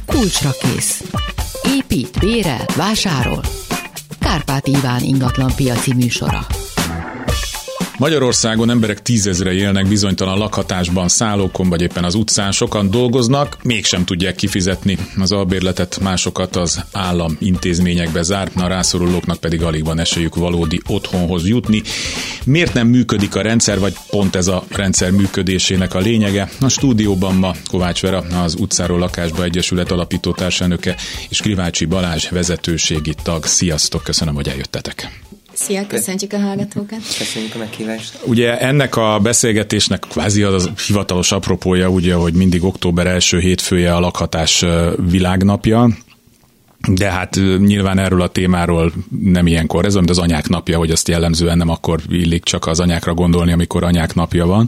Kulcsra kész. Épít, bérel, vásárol. Kárpát Iván ingatlan piaci műsora. Magyarországon emberek 10 000 élnek bizonytalan lakhatásban, szállókon vagy éppen az utcán, sokan dolgoznak, mégsem tudják kifizetni az albérletet, másokat az állam intézményekbe zár, a rászorulóknak pedig alig van esélyük valódi otthonhoz jutni. Miért nem működik a rendszer, vagy pont ez a rendszer működésének a lényege? A stúdióban ma Kovács Vera, az Utcáról Lakásba Egyesület alapító társelnöke, és Krivácsi Balázs vezetőségi tag. Sziasztok, köszönöm, hogy eljöttetek. Szia, köszöntjük a hallgatókat. Köszönjük a meghívást. Ugye ennek a beszélgetésnek kvázi az hivatalos apropója, ugye, hogy mindig október első hétfője a lakhatás világnapja, de hát nyilván erről a témáról nem ilyenkor, ez az anyák napja, hogy azt jellemzően nem akkor illik csak az anyákra gondolni, amikor anyák napja van.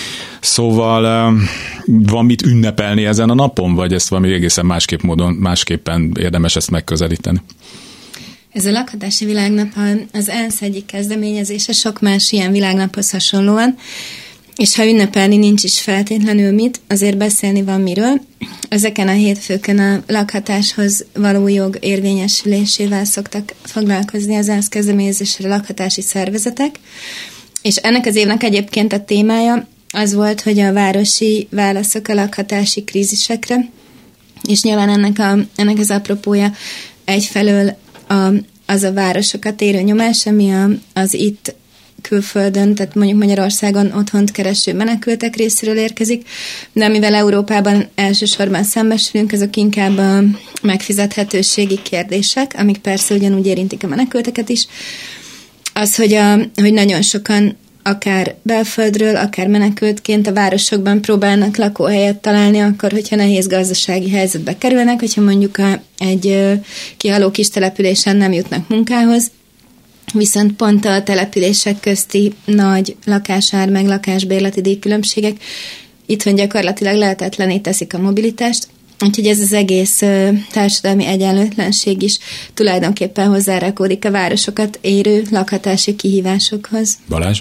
Szóval van mit ünnepelni ezen a napon, vagy ezt valami egészen másképpen érdemes ezt megközelíteni? Ez a lakhatási világnap az ENSZ egyik kezdeményezése, sok más ilyen világnaphoz hasonlóan, és ha ünnepelni nincs is feltétlenül mit, azért beszélni van miről. Ezeken a hétfőkön a lakhatáshoz való jog érvényesülésével szoktak foglalkozni az ENSZ kezdeményezésre lakhatási szervezetek, és ennek az évnek egyébként a témája az volt, hogy a városi válaszok a lakhatási krízisekre, és nyilván ennek az apropója egyfelől az a városokat érő nyomás, ami az itt külföldön, tehát mondjuk Magyarországon otthont kereső menekültek részéről érkezik, de amivel Európában elsősorban szembesülünk, azok inkább a megfizethetőségi kérdések, amik persze ugyanúgy érintik a menekülteket is. Az, hogy nagyon sokan akár belföldről, akár menekültként a városokban próbálnak lakóhelyet találni, akkor, hogyha nehéz gazdasági helyzetbe kerülnek, hogyha mondjuk egy kihaló kis településen nem jutnak munkához, viszont pont a települések közti nagy lakásár meg lakásbérleti díjkülönbségek itthon gyakorlatilag lehetetlené teszik a mobilitást, úgyhogy ez az egész társadalmi egyenlőtlenség is tulajdonképpen hozzárakódik a városokat érő lakhatási kihívásokhoz. Balázs?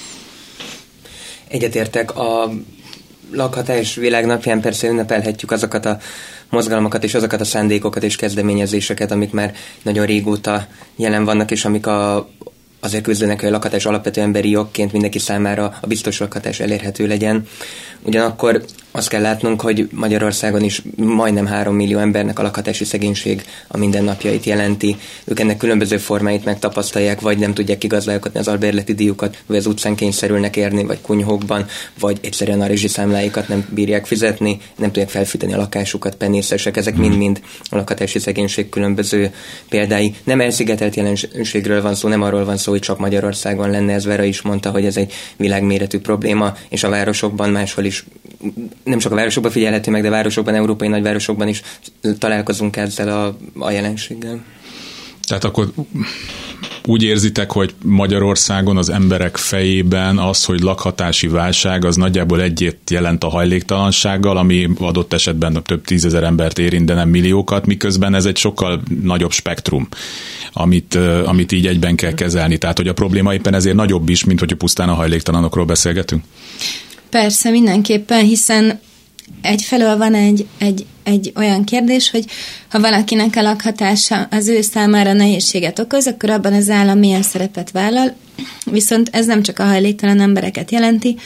Egyetértek, a lakhatás világnapján persze ünnepelhetjük azokat a mozgalmakat és azokat a szándékokat és kezdeményezéseket, amik már nagyon régóta jelen vannak, és amik azért küzdenek, hogy a lakhatás alapvető emberi jogként mindenki számára a biztos lakhatás elérhető legyen. Ugyanakkor azt kell látnunk, hogy Magyarországon is majdnem 3 millió embernek a lakhatási szegénység a mindennapjait jelenti. Ők ennek különböző formáit megtapasztalják, vagy nem tudják kigazdálkodni az albérleti díjukat, vagy az utcán kényszerülnek érni, vagy kunyhókban, vagy egyszerűen a rezsiszámláikat nem bírják fizetni, nem tudják felfűteni a lakásukat, penészesek. Ezek mind-mind a lakhatási szegénység különböző példái. Nem elszigetelt jelenségről van szó, nem arról van szó, hogy csak Magyarországon lenne, ez Vera is mondta, hogy ez egy világméretű probléma, és a városokban máshol is, nem csak a városokban figyelhető meg, de városokban, európai nagyvárosokban is találkozunk ezzel a jelenséggel. Tehát akkor úgy érzitek, hogy Magyarországon az emberek fejében az, hogy lakhatási válság, az nagyjából egyet jelent a hajléktalansággal, ami adott esetben több 10 000 embert érint, de nem milliókat, miközben ez egy sokkal nagyobb spektrum, amit így egyben kell kezelni. Tehát, hogy a probléma éppen ezért nagyobb is, mint hogy pusztán a hajléktalanokról beszélgetünk. Persze, mindenképpen, hiszen egyfelől van egy olyan kérdés, hogy ha valakinek a lakhatása az ő számára nehézséget okoz, akkor abban az állam milyen szerepet vállal. Viszont ez nem csak a hajléktalan embereket jelenti.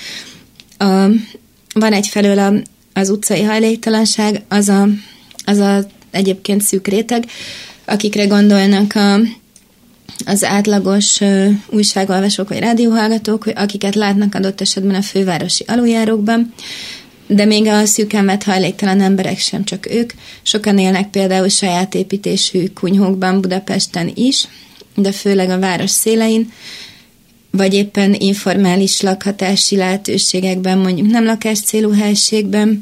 Van egyfelől az utcai hajléktalanság, az a egyébként szűk réteg, akikre gondolnak az átlagos újságolvasók vagy rádióhallgatók, akiket látnak adott esetben a fővárosi aluljárókban, de még a szűken vett hajléktalan emberek sem csak ők. Sokan élnek például saját építésű kunyhókban Budapesten is, de főleg a város szélein, vagy éppen informális lakhatási lehetőségekben, mondjuk nem lakáscélú helységben,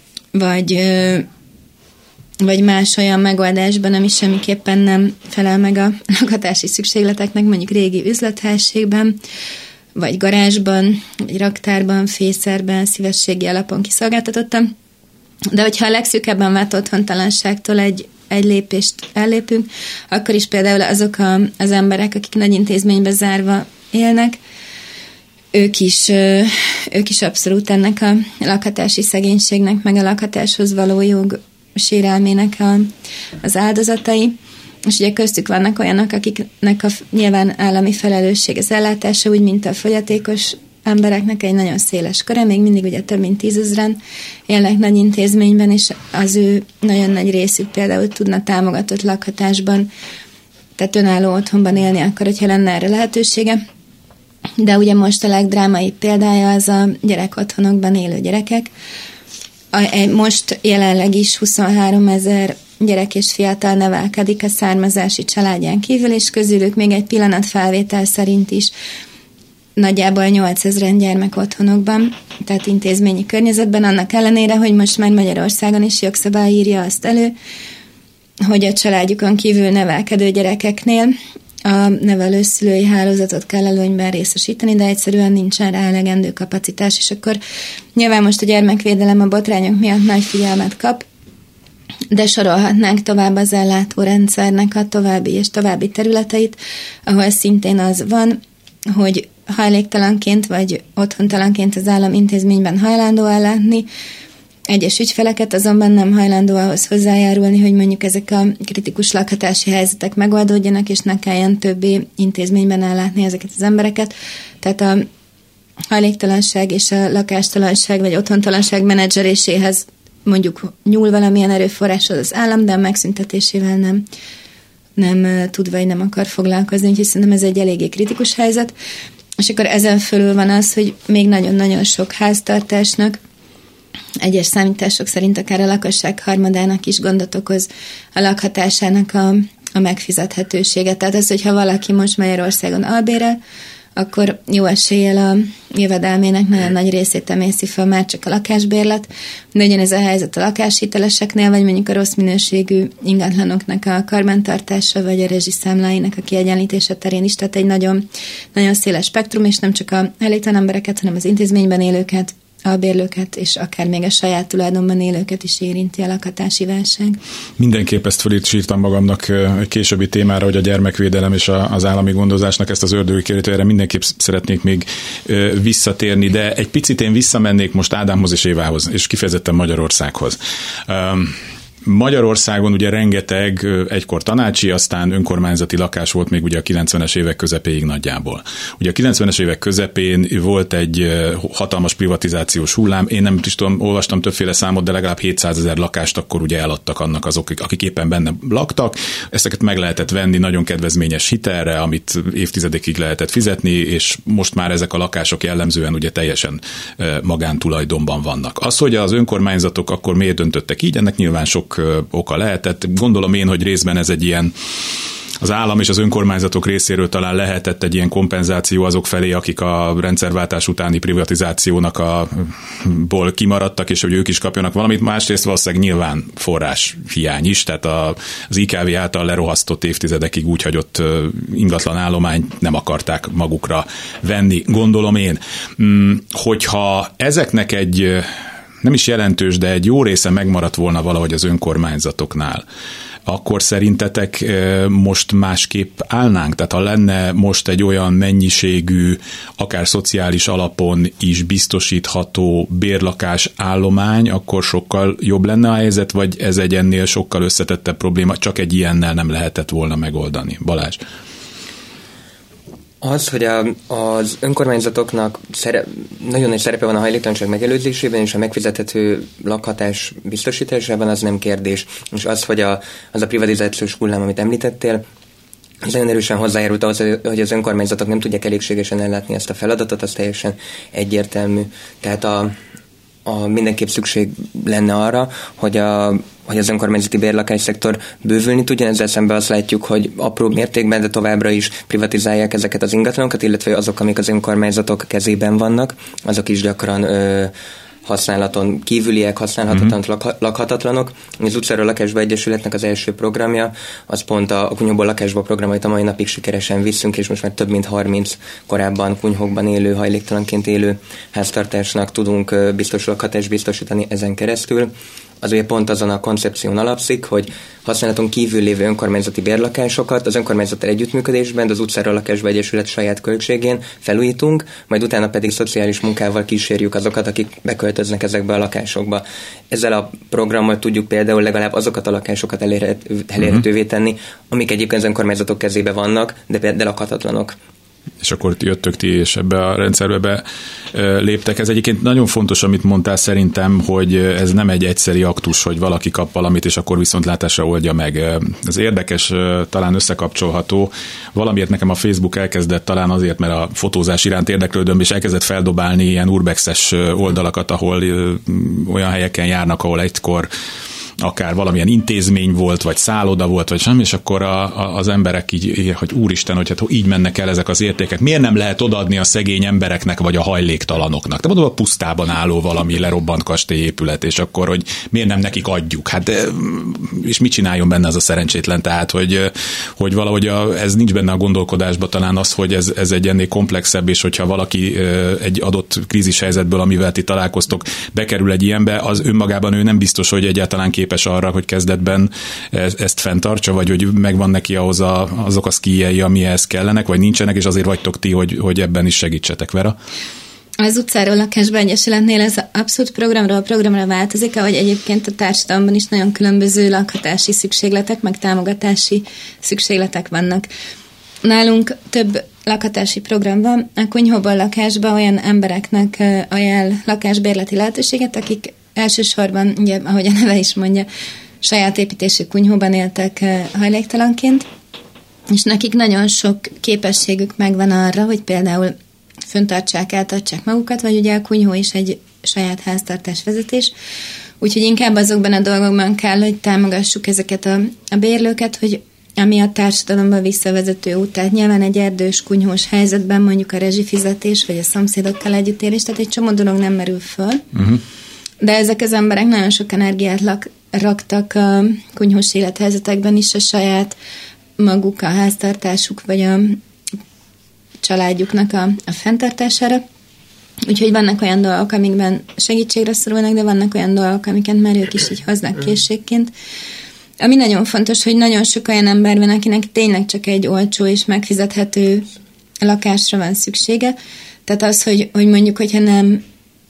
vagy más olyan megoldásban, ami semmiképpen nem felel meg a lakhatási szükségleteknek, mondjuk régi üzlethelyiségben, vagy garázsban, vagy raktárban, fészerben, szívességi alapon kiszolgáltatottam. De hogyha a legszűkebben vett otthontalanságtól egy lépést ellépünk, akkor is például azok az emberek, akik nagy intézménybe zárva élnek, ők is abszolút ennek a lakhatási szegénységnek, meg a lakhatáshoz való jog sérelmének az áldozatai, és ugye köztük vannak olyanok, akiknek nyilván állami felelősség az ellátása, úgy, mint a fogyatékos embereknek egy nagyon széles köre, még mindig ugye több mint 10 000 élnek nagy intézményben, és az ő nagyon nagy részük például tudna támogatott lakhatásban, tehát önálló otthonban élni akkor, hogyha lenne erre lehetősége. De ugye most a legdrámaibb példája az a gyerekotthonokban élő gyerekek. Most jelenleg is 23 000 gyerek és fiatal nevelkedik a származási családján kívül, és közülük még egy pillanatfelvétel szerint is nagyjából 8000 gyermek otthonokban, tehát intézményi környezetben, annak ellenére, hogy most már Magyarországon is jogszabály írja azt elő, hogy a családjukon kívül nevelkedő gyerekeknél a nevelőszülői hálózatot kell előnyben részesíteni, de egyszerűen nincsen rá elegendő kapacitás, és akkor nyilván most a gyermekvédelem a botrányok miatt nagy figyelmet kap, de sorolhatnánk tovább az ellátórendszernek a további és további területeit, ahol szintén az van, hogy hajléktalanként vagy otthontalanként az állam intézményben hajlandó ellátni, egyes ügyfeleket azonban nem hajlandó ahhoz hozzájárulni, hogy mondjuk ezek a kritikus lakhatási helyzetek megoldódjanak, és ne kelljen többé intézményben ellátni ezeket az embereket. Tehát a hajléktalanság és a lakástalanság vagy otthontalanság menedzseléséhez mondjuk nyúl valamilyen erőforráshoz az állam, de a megszüntetésével nem tud vagy nem akar foglalkozni, úgyhogy szerintem ez egy eléggé kritikus helyzet. És akkor ezen fölül van az, hogy még nagyon-nagyon sok háztartásnak, egyes számítások szerint akár a lakosság harmadának is gondot okoz a lakhatásának a megfizethetősége. Tehát az, hogyha valaki most Magyarországon albérel, akkor jó eséllyel a jövedelmének nagyon nagy részét emészi fel már csak a lakásbérlet, de ugyanez a helyzet a lakáshiteleseknél, vagy mondjuk a rossz minőségű ingatlanoknak a karbantartása, vagy a rezsiszámláinak a kiegyenlítése terén is, tehát egy nagyon, nagyon széles spektrum, és nem csak a hajléktalan embereket, hanem az intézményben élőket, albérlőket, és akár még a saját tulajdonban élőket is érinti a lakhatási válság. Mindenképp ezt föl is írtam magamnak egy későbbi témára, hogy a gyermekvédelem és az állami gondozásnak ezt az ördögi kérdést, erre mindenképp szeretnék még visszatérni, de egy picit én visszamennék most Ádámhoz és Évához, és kifejezetten Magyarországhoz. Magyarországon ugye rengeteg egykor tanácsi, aztán önkormányzati lakás volt még ugye a 90-es évek közepéig nagyjából. Ugye a 90-es évek közepén volt egy hatalmas privatizációs hullám, én nem is tudom, olvastam többféle számot, de legalább 700 000 lakást akkor ugye eladtak annak azok, akik éppen benne laktak. Ezeket meg lehetett venni nagyon kedvezményes hitelre, amit évtizedekig lehetett fizetni, és most már ezek a lakások jellemzően ugye teljesen magántulajdonban vannak. Az, hogy az önkormányzatok akkor miért döntöttek így, ennek nyilván sok oka lehetett. Gondolom én, hogy részben ez egy ilyen, az állam és az önkormányzatok részéről talán lehetett egy ilyen kompenzáció azok felé, akik a rendszerváltás utáni privatizációnak ból kimaradtak, és hogy ők is kapjanak valamit. Másrészt valószínűleg nyilván forrás hiány is, tehát az IKV által lerohasztott évtizedekig úgy hagyott ingatlan állományt nem akarták magukra venni, gondolom én. Hogyha ezeknek egy nem is jelentős, de egy jó része megmaradt volna valahogy az önkormányzatoknál, akkor szerintetek most másképp állnánk? Tehát ha lenne most egy olyan mennyiségű, akár szociális alapon is biztosítható bérlakás állomány, akkor sokkal jobb lenne a helyzet, vagy ez egy ennél sokkal összetettebb probléma, csak egy ilyennel nem lehetett volna megoldani? Balázs? Az, hogy az önkormányzatoknak nagyon nagy szerepe van a hajléktalanság megelőzésében és a megfizethető lakhatás biztosításában, az nem kérdés. És az, hogy az a privatizációs hullám, amit említettél, az nagyon erősen hozzájárult ahhoz, hogy az önkormányzatok nem tudják elégségesen ellátni ezt a feladatot, az teljesen egyértelmű. Tehát mindenképp szükség lenne arra, hogy az önkormányzati bérlakásszektor bővülni tudjon. Ezzel szemben azt látjuk, hogy apró mértékben, de továbbra is privatizálják ezeket az ingatlanokat, illetve azok, amik az önkormányzatok kezében vannak, azok is gyakran használaton kívüliek, használhatatlan, lakhatatlanok. Az Utcáról Lakásba Egyesületnek az első programja, az pont a Kunyhóból Lakásba program, amit a mai napig sikeresen viszünk, és most már több mint 30 korábban kunyhókban élő, hajléktalanként élő háztartásnak tudunk biztos lakhatást biztosítani ezen keresztül. az ugye pont azon a koncepción alapszik, hogy használaton kívül lévő önkormányzati bérlakásokat az önkormányzattal együttműködésben, de az utcáról lakásba egyesület saját költségén felújítunk, majd utána pedig szociális munkával kísérjük azokat, akik beköltöznek ezekbe a lakásokba. Ezzel a programmal tudjuk például legalább azokat a lakásokat elérhetővé tenni, amik egyébként az önkormányzatok kezébe vannak, de lakhatatlanok. És akkor jöttök ti, és ebbe a rendszerbe léptek. Ez egyébként nagyon fontos, amit mondtál szerintem, hogy ez nem egy egyszeri aktus, hogy valaki kap valamit, és akkor viszontlátásra oldja meg. Ez érdekes, talán összekapcsolható. Valamiért nekem a Facebook elkezdett, talán azért, mert a fotózás iránt érdeklődöm, és elkezdett feldobálni ilyen urbexes oldalakat, ahol olyan helyeken járnak, ahol egykor akár valamilyen intézmény volt, vagy szálloda volt, vagy semmi, és akkor az emberek így, hogy úristen, hogy hát így mennek el ezek az értékek. Miért nem lehet odaadni a szegény embereknek, vagy a hajléktalanoknak? Te mondom, a pusztában álló valami lerobbant kastélyépület, és akkor, hogy miért nem nekik adjuk? Hát, és mit csináljon benne az a szerencsétlen? Tehát, hogy valahogy ez nincs benne a gondolkodásban talán az, hogy ez egy ennél komplexebb, és hogyha valaki egy adott krízis helyzetből, amivel ti találkoztok, bekerül egy ilyenbe, az önmagában ő nem biztos, hogy egyáltalán képes arra, hogy kezdetben ezt fenntartsa, vagy hogy megvan neki ahhoz azok a szkíjei, amihez kellenek, vagy nincsenek, és azért vagytok ti, hogy ebben is segítsetek, Vera? Az utcáról lakásba egyesületnél ez abszolút programra változik, ahogy egyébként a társadalomban is nagyon különböző lakhatási szükségletek, meg támogatási szükségletek vannak. Nálunk több lakhatási program van, a kunyhóból lakásba olyan embereknek ajánl lakásbérleti lehetőséget, akik elsősorban, ugye, ahogy a neve is mondja, saját építésű kunyhóban éltek hajléktalanként, és nekik nagyon sok képességük megvan arra, hogy például föntartsák, eltartsák magukat, vagy ugye a kunyhó is egy saját háztartás vezetés, úgyhogy inkább azokban a dolgokban kell, hogy támogassuk ezeket a bérlőket, hogy ami a társadalomba visszavezető út, tehát nyilván egy erdős, kunyhós helyzetben mondjuk a rezsifizetés, vagy a szomszédokkal együttélés, tehát egy csomó dolog nem merül föl. De ezek az emberek nagyon sok energiát raktak a kunyhós élethelyzetekben is a saját maguk, a háztartásuk, vagy a családjuknak a fenntartására. Úgyhogy vannak olyan dolgok, amikben segítségre szorulnak, de vannak olyan dolgok, amiket már ők is így hoznak készségként. Ami nagyon fontos, hogy nagyon sok olyan ember van, akinek tényleg csak egy olcsó és megfizethető lakásra van szüksége. Tehát az, hogy mondjuk, hogyha nem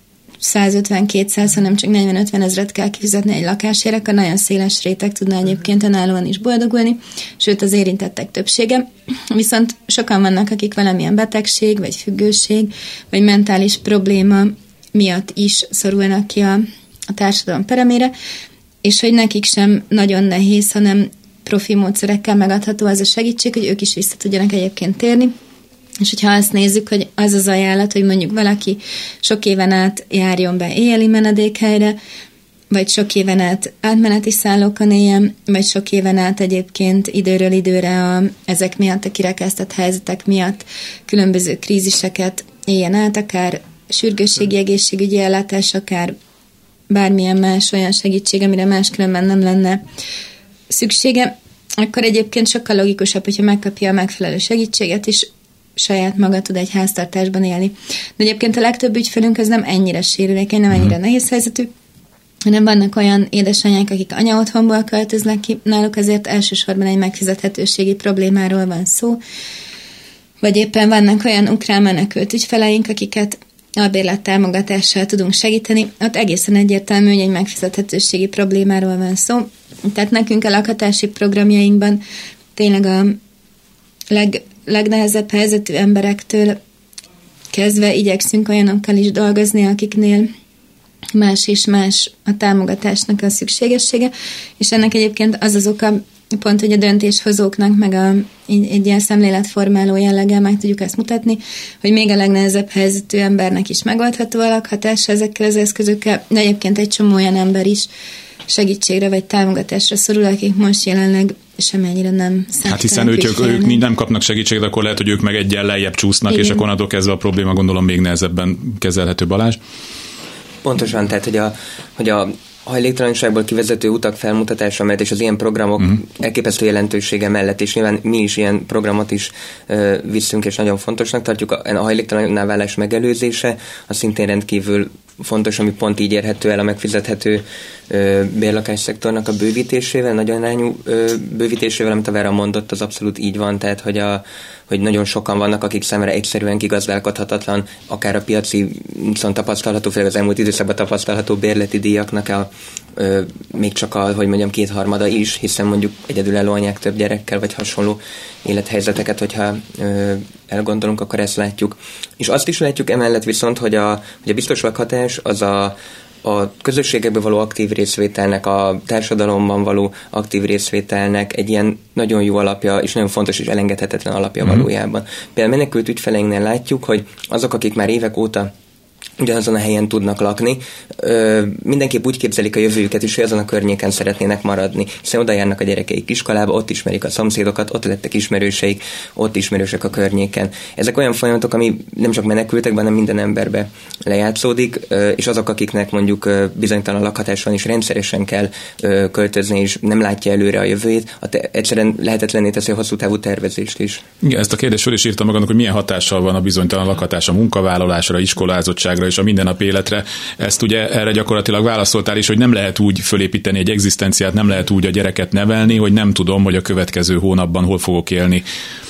150-200, hanem csak 40-50 ezret kell kifizetni egy lakásért, akkor nagyon széles réteg tudna egyébként önállóan is boldogulni, sőt az érintettek többsége. Viszont sokan vannak, akik valamilyen betegség, vagy függőség, vagy mentális probléma miatt is szorulnak ki a társadalom peremére, és hogy nekik sem nagyon nehéz, hanem profi módszerekkel megadható az a segítség, hogy ők is vissza tudjanak egyébként térni. És hogyha azt nézzük, hogy az az ajánlat, hogy mondjuk valaki sok éven át járjon be éjjeli menedékhelyre, vagy sok éven át átmeneti szállókon éljen, vagy sok éven át egyébként időről időre ezek miatt, a kirekesztett helyzetek miatt különböző kríziseket éljen át, akár sürgősségi egészségügyi ellátás, akár bármilyen más olyan segítség, amire máskülönben nem lenne szüksége, akkor egyébként sokkal logikusabb, hogyha megkapja a megfelelő segítséget, és saját maga tud egy háztartásban élni. De egyébként a legtöbb ügyfelünk az nem ennyire sérülékeny, nem ennyire nehéz helyzetű, hanem vannak olyan édesanyák, akik anyaotthonból költöznek ki, náluk azért elsősorban egy megfizethetőségi problémáról van szó, vagy éppen vannak olyan ukrán menekült ügyfeleink, akiket albérlet támogatással tudunk segíteni, ott egészen egyértelmű, hogy egy megfizethetőségi problémáról van szó. Tehát nekünk a lakhatási programjainkban tényleg a legnehezebb helyzetű emberektől kezdve igyekszünk olyanokkal is dolgozni, akiknél más és más a támogatásnak a szükségessége, és ennek egyébként az az oka, pont, hogy a döntéshozóknak, meg egy ilyen szemléletformáló jelleggel meg tudjuk ezt mutatni, hogy még a legnehezebb helyzetű embernek is megoldható a lakhatása ezekkel az eszközökkel, de egyébként egy csomó olyan ember is segítségre vagy támogatásra szorul, akik most jelenleg semennyire nem szánták. Hát hiszen ők nem kapnak segítséget, akkor lehet, hogy ők meg egyen lejjebb csúsznak, igen. És akkor onnantól kezdve a probléma gondolom még nehezebben kezelhető. Balázs? Pontosan, tehát hogy a hajléktalanságból kivezető utak felmutatása mellett és az ilyen programok elképesztő jelentősége mellett, és nyilván mi is ilyen programot is viszünk, és nagyon fontosnak tartjuk. A hajléktalanná válás megelőzése az szintén rendkívül fontos, ami pont így érhető el a megfizethető bérlakásszektornak a bővítésével, nagy arányú bővítésével, amit a Vera mondott, az abszolút így van, tehát hogy nagyon sokan vannak, akik számára egyszerűen kigazdálkodhatatlan, akár a piaci tapasztalható, főleg az elmúlt időszakban tapasztalható bérleti díjaknak még csak hogy mondjam, 2/3 is, hiszen mondjuk egyedülálló anyák több gyerekkel, vagy hasonló élethelyzeteket, hogyha elgondolunk, akkor ezt látjuk. És azt is látjuk emellett viszont, hogy a biztos lakhatás az a közösségekben való aktív részvételnek, a társadalomban való aktív részvételnek egy ilyen nagyon jó alapja, és nagyon fontos és elengedhetetlen alapja valójában. Például menekült ügyfeleinknél látjuk, hogy azok, akik már évek óta ugyanazon a helyen tudnak lakni, mindenképp úgy képzelik a jövőjüket is, hogy azon a környéken szeretnének maradni, hiszen oda járnak a gyerekeik iskolába, ott ismerik a szomszédokat, ott lettek ismerőseik, ott ismerősek a környéken. Ezek olyan folyamatok, ami nem csak menekültekben, hanem minden emberbe lejátszódik, és azok, akiknek mondjuk bizonytalan lakhatás van, és rendszeresen kell költözni, és nem látja előre a jövőjét, egyszerűen lehetetlenné teszi a hosszú távú tervezést is. Igen, ezt a kérdést föl is írtam magadnak, hogy milyen hatással van a bizonytalan lakhatás a munkavállalásra, iskolázottságra és a mindennapi életre. Ezt ugye erre gyakorlatilag válaszoltál is, hogy nem lehet úgy fölépíteni egy egzisztenciát, nem lehet úgy a gyereket nevelni, hogy nem tudom, hogy a következő hónapban hol fogok élni.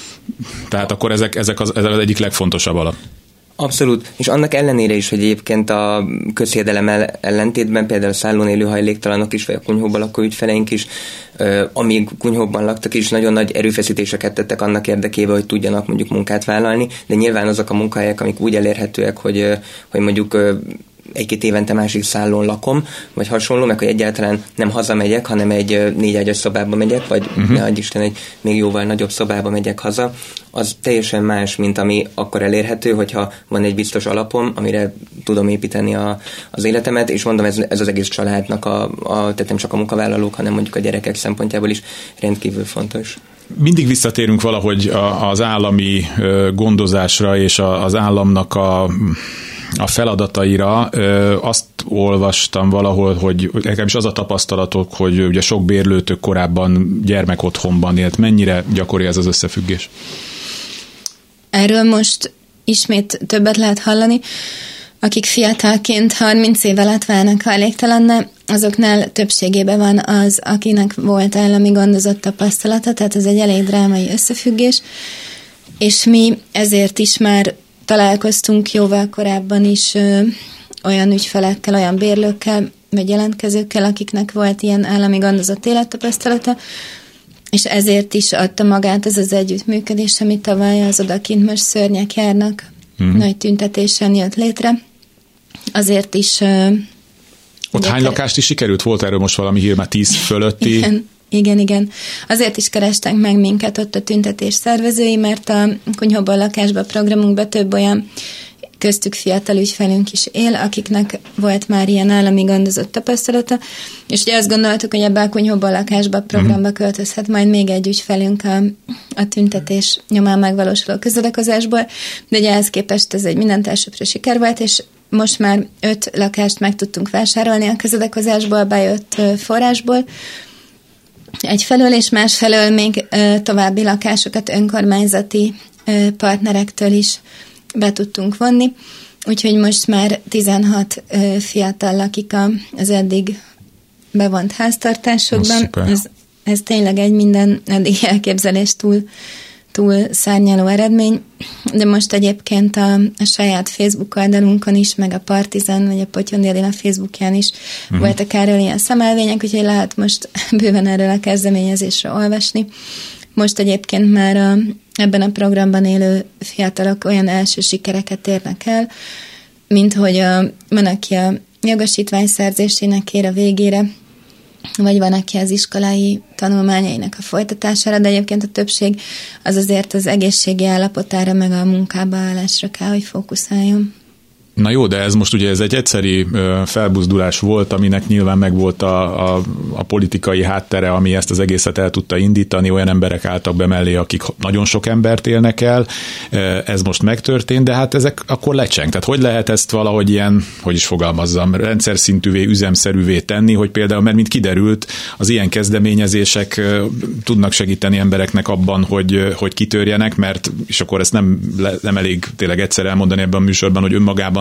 Tehát akkor ezek az egyik legfontosabb alap. Abszolút, és annak ellenére is, hogy egyébként a közhiedelem ellentétben például a szállón élő hajléktalanok is, vagy a kunyhóban lakó ügyfeleink is, amíg kunyhóban laktak is, nagyon nagy erőfeszítéseket tettek annak érdekében, hogy tudjanak mondjuk munkát vállalni, de nyilván azok a munkahelyek, amik úgy elérhetőek, hogy mondjuk 1-2 évente másik szállón lakom, vagy hasonló, meg hogy egyáltalán nem hazamegyek, hanem egy 4 ágyas szobába megyek, vagy ne adj Isten, egy még jóval nagyobb szobába megyek haza, az teljesen más, mint ami akkor elérhető, hogyha van egy biztos alapom, amire tudom építeni az életemet, és mondom, ez az egész családnak, tehát nem csak a munkavállalók, hanem mondjuk a gyerekek szempontjából is rendkívül fontos. Mindig visszatérünk valahogy az állami gondozásra, és az államnak a feladataira. Azt olvastam valahol, hogy nekem is az a tapasztalatok, hogy ugye sok bérlőtök korábban gyermekotthonban élt. Mennyire gyakori ez az összefüggés? Erről most ismét többet lehet hallani. Akik fiatalként 30 év alatt válnak hajléktalanná, azoknál többségében van az, akinek volt állami gondozott tapasztalata, tehát ez egy elég drámai összefüggés, és mi ezért is már találkoztunk jóval korábban is olyan ügyfelekkel, olyan bérlőkkel, vagy jelentkezőkkel, akiknek volt ilyen állami gondozott élettapasztalata, és ezért is adta magát ez az együttműködés, ami tavaly az odakint most szörnyek járnak, nagy tüntetésen jött létre. Azért is... Ott hány lakást is sikerült? Volt erről most valami hír, már 10 fölötti? Igen. Azért is kerestek meg minket ott a tüntetés szervezői, mert a kunyhóban lakásban programunkban több olyan köztük fiatal ügyfelünk is él, akiknek volt már ilyen állami gondozott tapasztalata, és ugye azt gondoltuk, hogy ebben a kunyhóban lakásban programba költözhet majd még egy ügyfelünk a tüntetés nyomán megvalósuló közlekedésből, de ugye ehhez képest ez egy mindent elsőprő siker volt, és most már 5 lakást meg tudtunk vásárolni a közlekedésből bejött forrásból, egyfelől, és másfelől még további lakásokat önkormányzati partnerektől is be tudtunk vonni, úgyhogy most már 16 fiatal lakik az eddig bevont háztartásokban. Ez tényleg egy minden eddig elképzelés túl szárnyaló eredmény, de most egyébként a saját Facebook oldalunkon is, meg a Partizan, vagy a Pottyón Dél Facebookján is voltak erről ilyen szemelvények, úgyhogy lehet most bőven erről a kezdeményezésről olvasni. Most egyébként már ebben a programban élő fiatalok olyan első sikereket érnek el, mint hogy van, aki a jogosítvány szerzésének ér a végére, vagy van, aki az iskolai tanulmányainak a folytatására, de egyébként a többség az azért az egészségi állapotára, meg a munkába állásra kell, hogy fókuszáljon. Na jó, de ez most ugye ez egy egyszeri felbuzdulás volt, aminek nyilván megvolt a politikai háttere, ami ezt az egészet el tudta indítani, olyan emberek álltak be mellé, akik nagyon sok embert élnek el, ez most megtörtént, de hát ezek akkor lecseng. Tehát hogy lehet ezt valahogy ilyen, hogy is fogalmazzam, rendszer szintűvé, üzemszerűvé tenni, hogy például, mert mint kiderült, az ilyen kezdeményezések tudnak segíteni embereknek abban, hogy kitörjenek, mert, és akkor ezt nem elég tényleg egyszer elmondani ebben a műsorban, hogy önmagában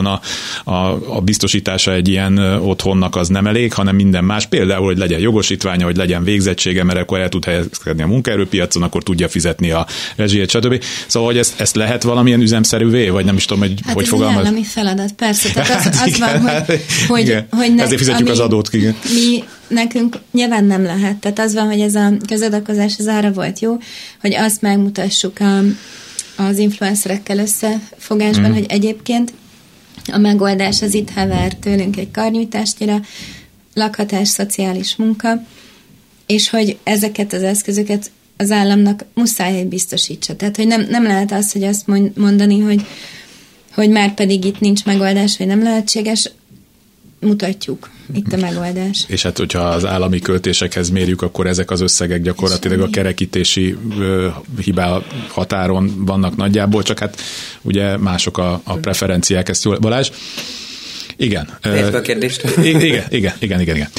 egyszerűen a biztosítása egy ilyen otthonnak az nem elég, hanem minden más. Például, hogy legyen jogosítványa, hogy legyen végzettsége, mert akkor el tud helyezkedni a munkaerőpiacon, akkor tudja fizetni a rezsijét, stb. Szóval, hogy ezt lehet valamilyen üzemszerűvé, vagy nem is tudom, hogy fogalmaz. Hát ez egy feladat, persze. Tehát az van, hogy ezért fizetjük az adót. Igen. Mi nekünk nyilván nem lehet. Tehát az van, hogy ez a közadakozás az arra volt jó, hogy azt megmutassuk az influencerekkel összefogásban, hogy egyébként a megoldás az itt hever tőlünk egy karnyújtásnyira, lakhatás, szociális munka, és hogy ezeket az eszközöket az államnak muszáj, hogy biztosítsa. Tehát, hogy nem lehet az, hogy azt mondani, hogy már pedig itt nincs megoldás, vagy nem lehetséges, mutatjuk itt a megoldás. És hát, hogyha az állami költésekhez mérjük, akkor ezek az összegek gyakorlatilag a kerekítési hibá határon vannak nagyjából, csak hát ugye mások a preferenciák, ezt jól. Balázs? Igen. Értve a kérdést? Igen.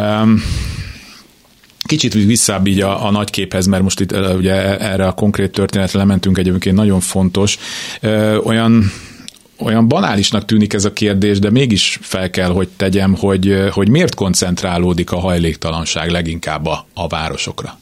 Kicsit visszább így a nagy képhez, mert most itt ugye erre a konkrét történetre lementünk, egyébként nagyon fontos. Olyan banálisnak tűnik ez a kérdés, de mégis fel kell, hogy tegyem, hogy miért koncentrálódik a hajléktalanság leginkább a városokra?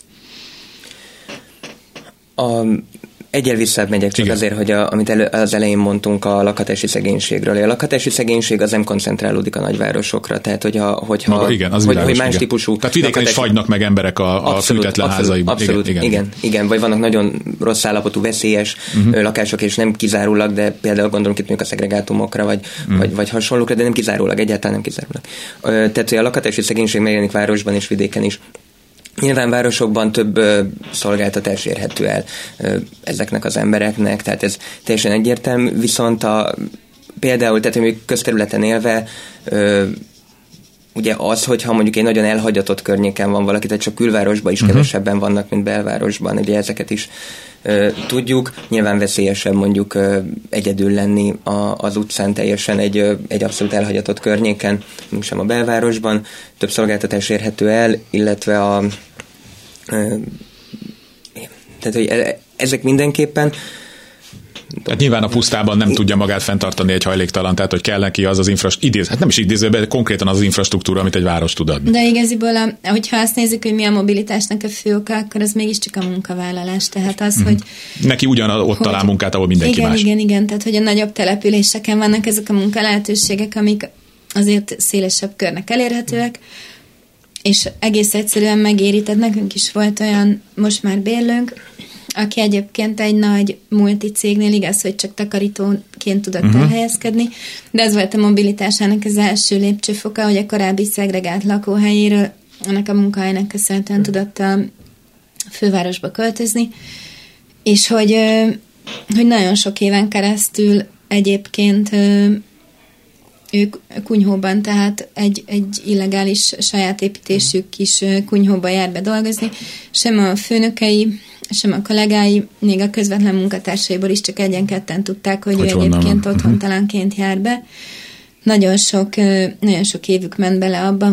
Egyel visszább megyek csak azért, hogy amit az elején mondtunk a lakhatási szegénységről. A lakhatási szegénység az nem koncentrálódik a nagyvárosokra, tehát hogyha igen, az világos, hogy más típusú... Tehát vidéken is fagynak meg emberek a fűtetlen házaiban. Abszolút, igen, vagy vannak nagyon rossz állapotú, veszélyes lakások, és nem kizárólag, de például gondolunk itt mondjuk a szegregátumokra, vagy hasonlókra, de nem kizárólag, egyáltalán nem kizárólag. Tehát, hogy a lakhatási szegénység megjelenik városban és vidéken is. Nyilván városokban több szolgáltatás érhető el ezeknek az embereknek, tehát ez teljesen egyértelmű, viszont például, tehát hogy közterületen élve, ugye az, hogyha mondjuk egy nagyon elhagyatott környéken van valaki, tehát csak külvárosban is kevesebben vannak, mint belvárosban, ugye ezeket is tudjuk, nyilván veszélyesebb mondjuk egyedül lenni az utcán teljesen egy abszolút elhagyatott környéken, mint sem a belvárosban, több szolgáltatás érhető el, illetve tehát, hogy ezek mindenképpen. Tehát nyilván a pusztában nem tudja magát fenntartani egy hajléktalan, tehát hogy kell neki az infrastruktúra, hát nem is idézőben, de konkrétan az infrastruktúra, amit egy város tud adni. De igaziból, hogyha azt nézzük, hogy mi a mobilitásnak a fő oka, akkor az mégiscsak a munkavállalás. Tehát az, hogy... Neki ott talál munkát, ahol mindenki más. Igen. Tehát, hogy a nagyobb településeken vannak ezek a munkalehetőségek, amik azért szélesebb körnek elérhetőek, és egész egyszerűen megéri. Tehát nekünk is volt olyan, most már bérlőnk, aki egyébként egy nagy multicégnél, igaz, hogy csak takarítóként tudott elhelyezkedni, de az volt a mobilitásának az első lépcsőfoka, hogy a korábbi szegregált lakóhelyéről ennek a munkahelynek köszönhetően tudott a fővárosba költözni, és hogy nagyon sok éven keresztül egyébként ők kunyhóban, tehát egy illegális saját építésű kis kunyhóba jár be dolgozni, sem a főnökei, sem a kollégái, még a közvetlen munkatársaiból is csak egyen-ketten tudták, hogy ő egyébként otthontalanként jár be. Nagyon sok évük ment bele abba,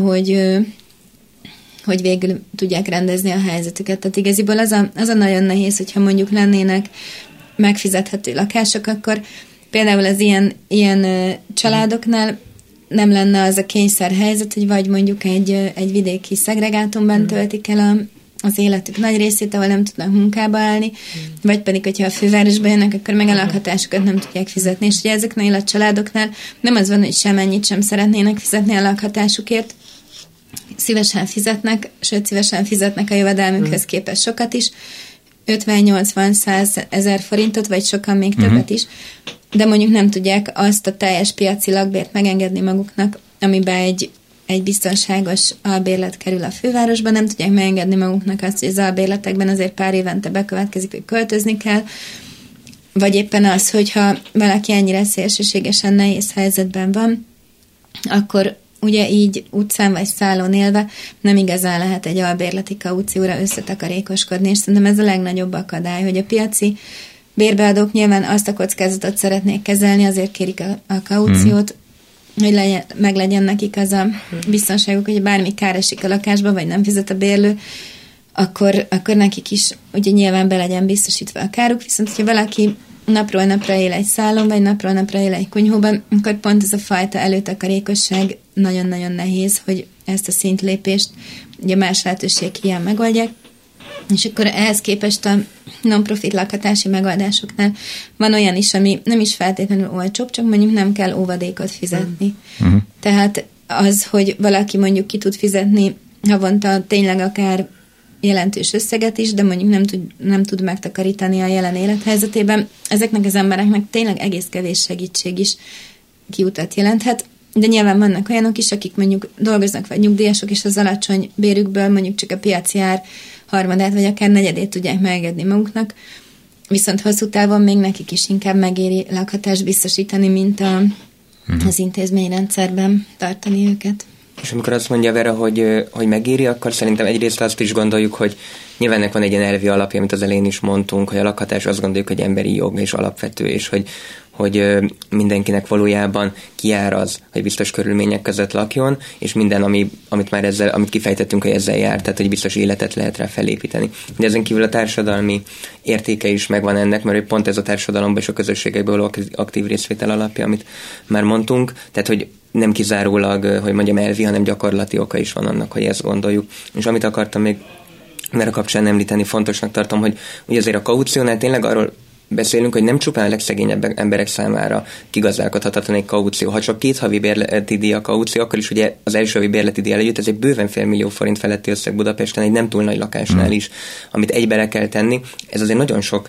hogy végül tudják rendezni a helyzetüket. Tehát igaziból az a nagyon nehéz, hogyha mondjuk lennének megfizethető lakások, akkor például az ilyen családoknál nem lenne az a kényszerhelyzet, hogy vagy mondjuk egy vidéki szegregátumban töltik el az életük nagy részét, ahol nem tudnak munkába állni, vagy pedig, hogyha a fővárosba jönnek, akkor meg a lakhatásukat nem tudják fizetni. És ugye ezeknél a családoknál nem az van, hogy semennyit sem szeretnének fizetni a lakhatásukért, szívesen fizetnek, sőt szívesen fizetnek a jövedelmükhöz képest sokat is, 50-80-100 ezer forintot, vagy sokan még többet is, de mondjuk nem tudják azt a teljes piaci lakbért megengedni maguknak, amiben egy biztonságos albérlet kerül a fővárosba, nem tudják megengedni maguknak azt, hogy az albérletekben azért pár évente bekövetkezik, hogy költözni kell, vagy éppen az, hogyha valaki ennyire szélsőségesen nehéz helyzetben van, akkor ugye így utcán vagy szállón élve nem igazán lehet egy albérleti kaucióra összetakarékoskodni, és szerintem ez a legnagyobb akadály, hogy a piaci bérbeadók nyilván azt a kockázatot szeretnék kezelni, azért kérik a kauciót, hogy meglegyen nekik az a biztonságuk, hogy bármi kár esik a lakásba, vagy nem fizet a bérlő, akkor nekik is ugye nyilván be legyen biztosítva a káruk, viszont hogyha valaki napról napra él egy szálon, vagy napról napra él egy kunyhóban, akkor pont ez a fajta előtakarékosság nagyon-nagyon nehéz, hogy ezt a szintlépést ugye más lehetőség hiány megoldják, és akkor ehhez képest a non-profit lakhatási megoldásoknál van olyan is, ami nem is feltétlenül olcsóbb, csak mondjuk nem kell óvadékot fizetni. Tehát az, hogy valaki mondjuk ki tud fizetni havonta tényleg akár jelentős összeget is, de mondjuk nem tud megtakarítani a jelen élethelyzetében, ezeknek az embereknek tényleg egész kevés segítség is kiutat jelenthet. De nyilván vannak olyanok is, akik mondjuk dolgoznak, vagy nyugdíjasok, és az alacsony bérükből mondjuk csak a piaci ár harmadát, vagy akár negyedét tudják megengedni maguknak, viszont hosszú távon még nekik is inkább megéri lakhatást biztosítani, mint az intézményrendszerben tartani őket. És amikor azt mondja Vera, hogy megéri, akkor szerintem egyrészt azt is gondoljuk, hogy nyilván ennek van egy ilyen elvi alapja, amit az elején is mondtunk, hogy a lakhatás azt gondoljuk, hogy emberi jog és alapvető, és hogy mindenkinek valójában kijár az, hogy biztos körülmények között lakjon, és minden, amit kifejtettünk, hogy ezzel jár, tehát hogy biztos életet lehet rá felépíteni. De ezen kívül a társadalmi értéke is megvan ennek, mert pont ez a társadalomban és a közösségekből aktív részvétel alapja, amit már mondtunk, tehát hogy nem kizárólag, hogy mondjam, elvi, hanem gyakorlati oka is van annak, hogy ezt gondoljuk. És amit akartam még mert a kapcsán említeni, fontosnak tartom, hogy ugye azért a kauciónál tényleg arról beszélünk, hogy nem csupán a legszegényebb emberek számára kigazdálkodhatatlan egy kaució. Ha csak 2 havi bérleti díj a kaució, akkor is ugye az első havi bérleti díj együtt, ez egy bőven $500 000 feletti összeg Budapesten, egy nem túl nagy lakásnál is, amit egybe kell tenni. Ez azért nagyon sok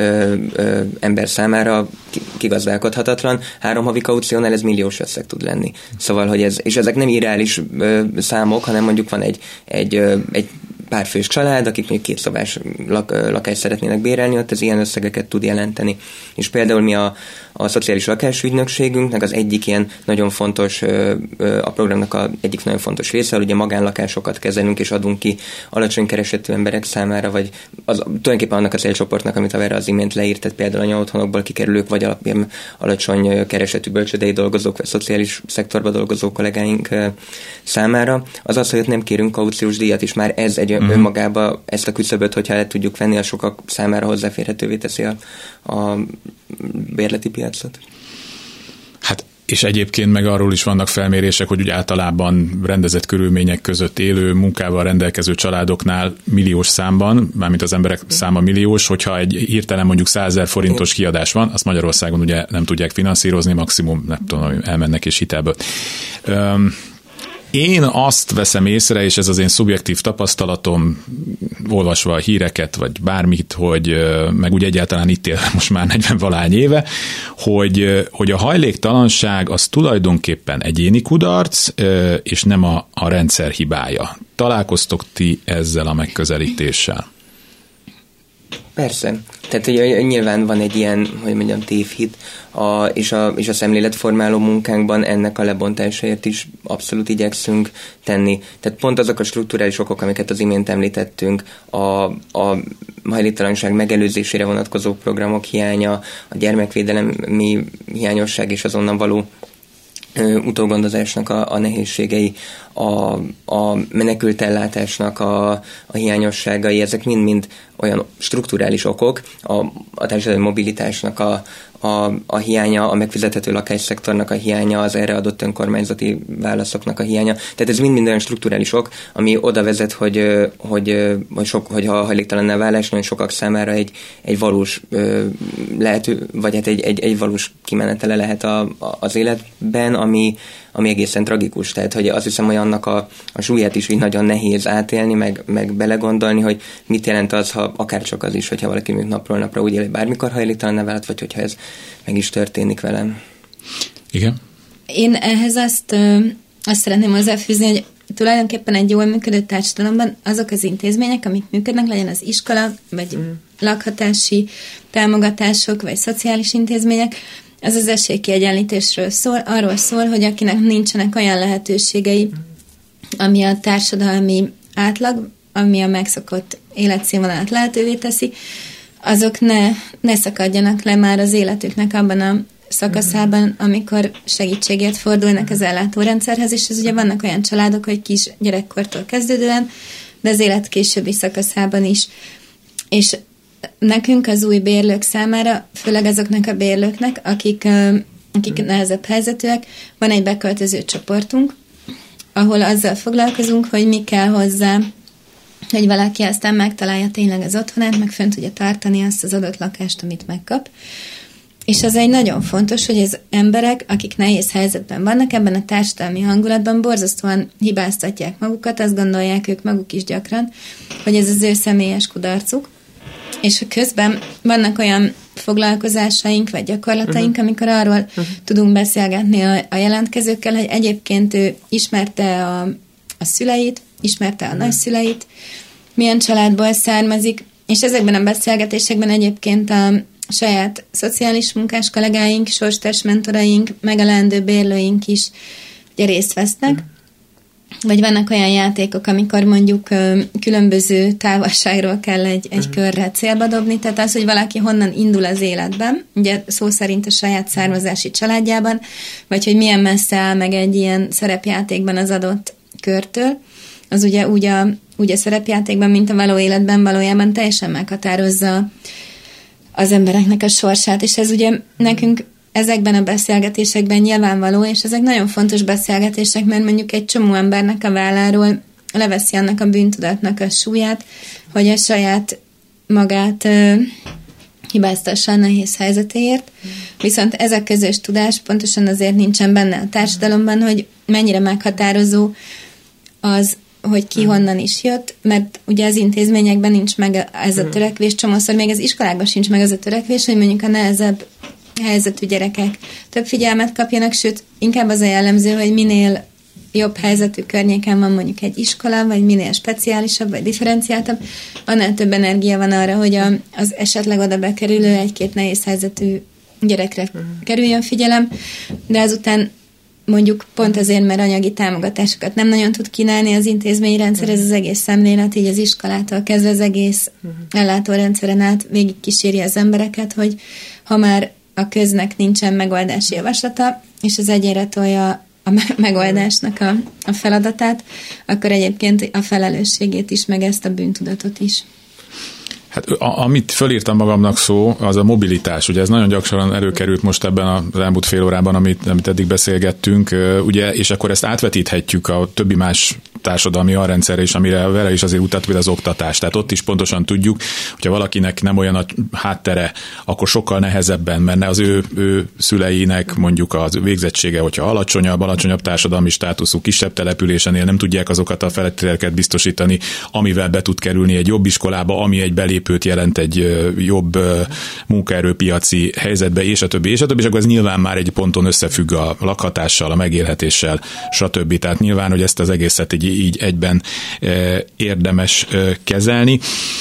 ember számára kigazdálkodhatatlan. 3 havi kauciónál ez milliós összeg tud lenni. Szóval, hogy és ezek nem irreális számok, hanem mondjuk van egy párfős család, akik még 2 szobás lakást szeretnének bérelni, ott ez ilyen összegeket tud jelenteni. És például mi a szociális lakásügynökségünknek az egyik ilyen nagyon fontos, a programnak egyik nagyon fontos része, hogy ugye magánlakásokat kezelünk és adunk ki alacsony keresetű emberek számára, vagy tulajdonképpen annak a célcsoportnak, amit a Vera az imént leírt, tehát például anyaotthonokból kikerülők, vagy alacsony keresetű bölcsődei dolgozók, vagy szociális szektorban dolgozó kollégáink számára. Az, hogy nem kérünk kauciós díjat is, már ez egy önmagába ezt a küszöböt, hogyha el tudjuk venni, a sokak számára hozzáférhetővé teszi a bérleti piacot. Hát és egyébként meg arról is vannak felmérések, hogy úgy általában rendezett körülmények között élő, munkával rendelkező családoknál milliós számban, mármint az emberek száma milliós, hogyha egy hirtelen mondjuk 100 000 forintos kiadás van, azt Magyarországon ugye nem tudják finanszírozni, maximum, nem tudom, elmennek és hitelből. Én azt veszem észre, és ez az én szubjektív tapasztalatom, olvasva a híreket, vagy bármit, hogy meg úgy egyáltalán itt él most már 40-valány éve, hogy a hajléktalanság az tulajdonképpen egyéni kudarc, és nem a rendszer hibája. Találkoztok ti ezzel a megközelítéssel? Persze. Tehát hogy nyilván van egy ilyen, hogy mondjam, tévhit, és a szemléletformáló munkánkban ennek a lebontásáért is abszolút igyekszünk tenni. Tehát pont azok a strukturális okok, amiket az imént említettünk, a hajléktalanság megelőzésére vonatkozó programok hiánya, a gyermekvédelemi hiányosság és azonnan való utógondozásnak a nehézségei, a menekültellátásnak a hiányosságai, ezek mind-mind olyan strukturális okok, a társadalmi mobilitásnak a hiánya, a megfizethető lakásszektornak a hiánya, az erre adott önkormányzati válaszoknak a hiánya. Tehát ez mind-mind olyan strukturális ok, ami oda vezet, hogy ha hajléktalanná válás nagyon sokak számára egy valós lehető, vagy hát egy valós kimenetele lehet az életben, ami egészen tragikus. Tehát, hogy azt hiszem, hogy annak a súlyát is így nagyon nehéz átélni, meg belegondolni, hogy mit jelent az, ha akár csak az is, hogyha valaki még napról napra úgy él, hogy bármikor hajléktalanná vált, vagy hogyha ez meg is történik velem. Igen? Én ehhez azt szeretném hozzáfűzni, hogy tulajdonképpen egy jól működő társadalomban azok az intézmények, amik működnek, legyen az iskola, vagy lakhatási támogatások, vagy szociális intézmények, az esélykiegyenlítésről szól, arról szól, hogy akinek nincsenek olyan lehetőségei, ami a társadalmi átlag, ami a megszokott életszínvonalat lehetővé teszi, azok ne szakadjanak le már az életüknek abban a szakaszában, amikor segítségért fordulnak az ellátórendszerhez, és ez ugye vannak olyan családok, hogy kis gyerekkortól kezdődően, de az élet későbbi szakaszában is. És nekünk az új bérlők számára, főleg azoknak a bérlőknek, akik nehezebb helyzetűek, van egy beköltöző csoportunk, ahol azzal foglalkozunk, hogy mi kell hozzá, hogy valaki aztán megtalálja tényleg az otthonát, meg fent tudja tartani azt az adott lakást, amit megkap. És az egy nagyon fontos, hogy az emberek, akik nehéz helyzetben vannak, ebben a társadalmi hangulatban borzasztóan hibáztatják magukat, azt gondolják ők maguk is gyakran, hogy ez az ő személyes kudarcuk, és közben vannak olyan foglalkozásaink, vagy gyakorlataink, amikor arról tudunk beszélgetni a jelentkezőkkel, hogy egyébként ő ismerte a szüleit, ismerte a nagyszüleit, milyen családból származik, és ezekben a beszélgetésekben egyébként a saját szociális munkás kollégáink, sorstárs mentoraink, meg a leendő bérlőink is ugye részt vesznek. Vagy vannak olyan játékok, amikor mondjuk különböző távolságról kell egy körre célba dobni, tehát az, hogy valaki honnan indul az életben, ugye szó szerint a saját származási családjában, vagy hogy milyen messze áll meg egy ilyen szerepjátékban az adott körtől, az ugye úgy a szerepjátékban, mint a való életben valójában teljesen meghatározza az embereknek a sorsát, és ez ugye nekünk ezekben a beszélgetésekben nyilvánvaló, és ezek nagyon fontos beszélgetések, mert mondjuk egy csomó embernek a válláról leveszi annak a bűntudatnak a súlyát, hogy a saját magát hibáztassa a nehéz helyzetéért. Viszont ez a közös tudás pontosan azért nincsen benne a társadalomban, hogy mennyire meghatározó az, hogy ki honnan is jött, mert ugye az intézményekben nincs meg ez a törekvés, csomószor még az iskolákban sincs meg az a törekvés, hogy mondjuk a nehezebb helyzetű gyerekek több figyelmet kapjanak, sőt, inkább az a jellemző, hogy minél jobb helyzetű környéken van mondjuk egy iskola, vagy minél speciálisabb, vagy differenciáltabb, annál több energia van arra, hogy az esetleg oda bekerülő egy-két nehéz helyzetű gyerekre kerüljön figyelem, de azután mondjuk pont azért, mert anyagi támogatásokat nem nagyon tud kínálni az intézményrendszer, ez az egész szemlélet, így az iskolától kezdve az egész ellátórendszeren át végig kíséri az embereket, hogy ha már a köznek nincsen megoldási javaslata, és az egyére tolja a megoldásnak a feladatát, akkor egyébként a felelősségét is, meg ezt a bűntudatot is. Hát amit fölírtam magamnak szó, az a mobilitás. Ugye ez nagyon gyakran előkerült most ebben az elmúlt fél órában, amit eddig beszélgettünk, ugye, és akkor ezt átvetíthetjük a többi más társadalmi alrendszerre is, amire vele is azért utat az oktatás. Tehát ott is pontosan tudjuk, hogyha valakinek nem olyan a háttere, akkor sokkal nehezebben, mert az ő szüleinek mondjuk az végzettsége, hogyha alacsonyabb társadalmi státuszú, kisebb településen él, nem tudják azokat a feltételeket biztosítani, amivel be tud kerülni egy jobb iskolába, ami egy belépőt jelent egy jobb munkaerőpiaci helyzetbe, és a többi, és akkor ez nyilván már egy ponton összefügg a lakhatással, a megélhetéssel, stb. Tehát nyilván, hogy ezt az egészet így egyben érdemes kezelni.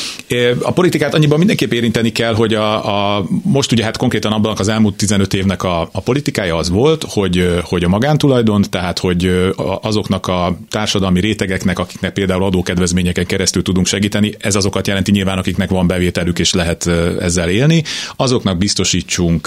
A politikát annyiban mindenképp érinteni kell, hogy most ugye hát konkrétan abban az elmúlt 15 évnek a politikája az volt, hogy a magántulajdont, tehát hogy azoknak a társadalmi rétegeknek, akiknek például adókedvezményeken keresztül tudunk segíteni, ez azokat jelenti nyilván, akiknek van bevételük és lehet ezzel élni, azoknak biztosítsunk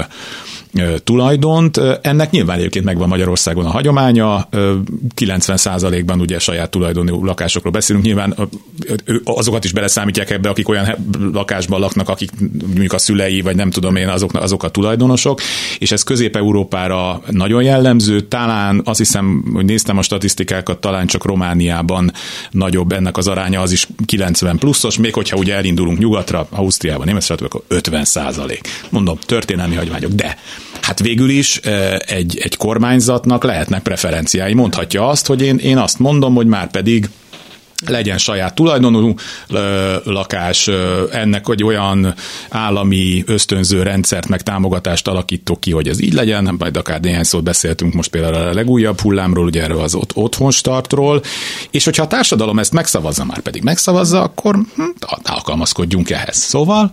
tulajdont. Ennek nyilván egyébként megvan Magyarországon a hagyománya, 90%-ban ugye saját tulajdonú lakásokról beszélünk, nyilván azokat is beleszámítják ebbe, akik olyan lakásban laknak, akik mondjuk a szülei, vagy nem tudom én, azok a tulajdonosok, és ez Közép-Európára nagyon jellemző, talán azt hiszem, hogy néztem a statisztikákat, talán csak Romániában nagyobb ennek az aránya, az is 90 pluszos, még hogyha ugye elindulunk nyugatra, Ausztriában, Németországban, akkor 50%. Mondom, történelmi hagyományok, de hát végül is egy kormányzatnak lehetnek preferenciái. Mondhatja azt, hogy én azt mondom, hogy már pedig legyen saját tulajdonú lakás, ennek egy olyan állami ösztönző rendszert meg támogatást alakítok ki, hogy ez így legyen, majd akár néhány szót beszéltünk most például a legújabb hullámról, ugye erről az otthonstartról, és hogyha a társadalom ezt megszavazza, már pedig megszavazza, akkor alkalmazkodjunk ehhez. Szóval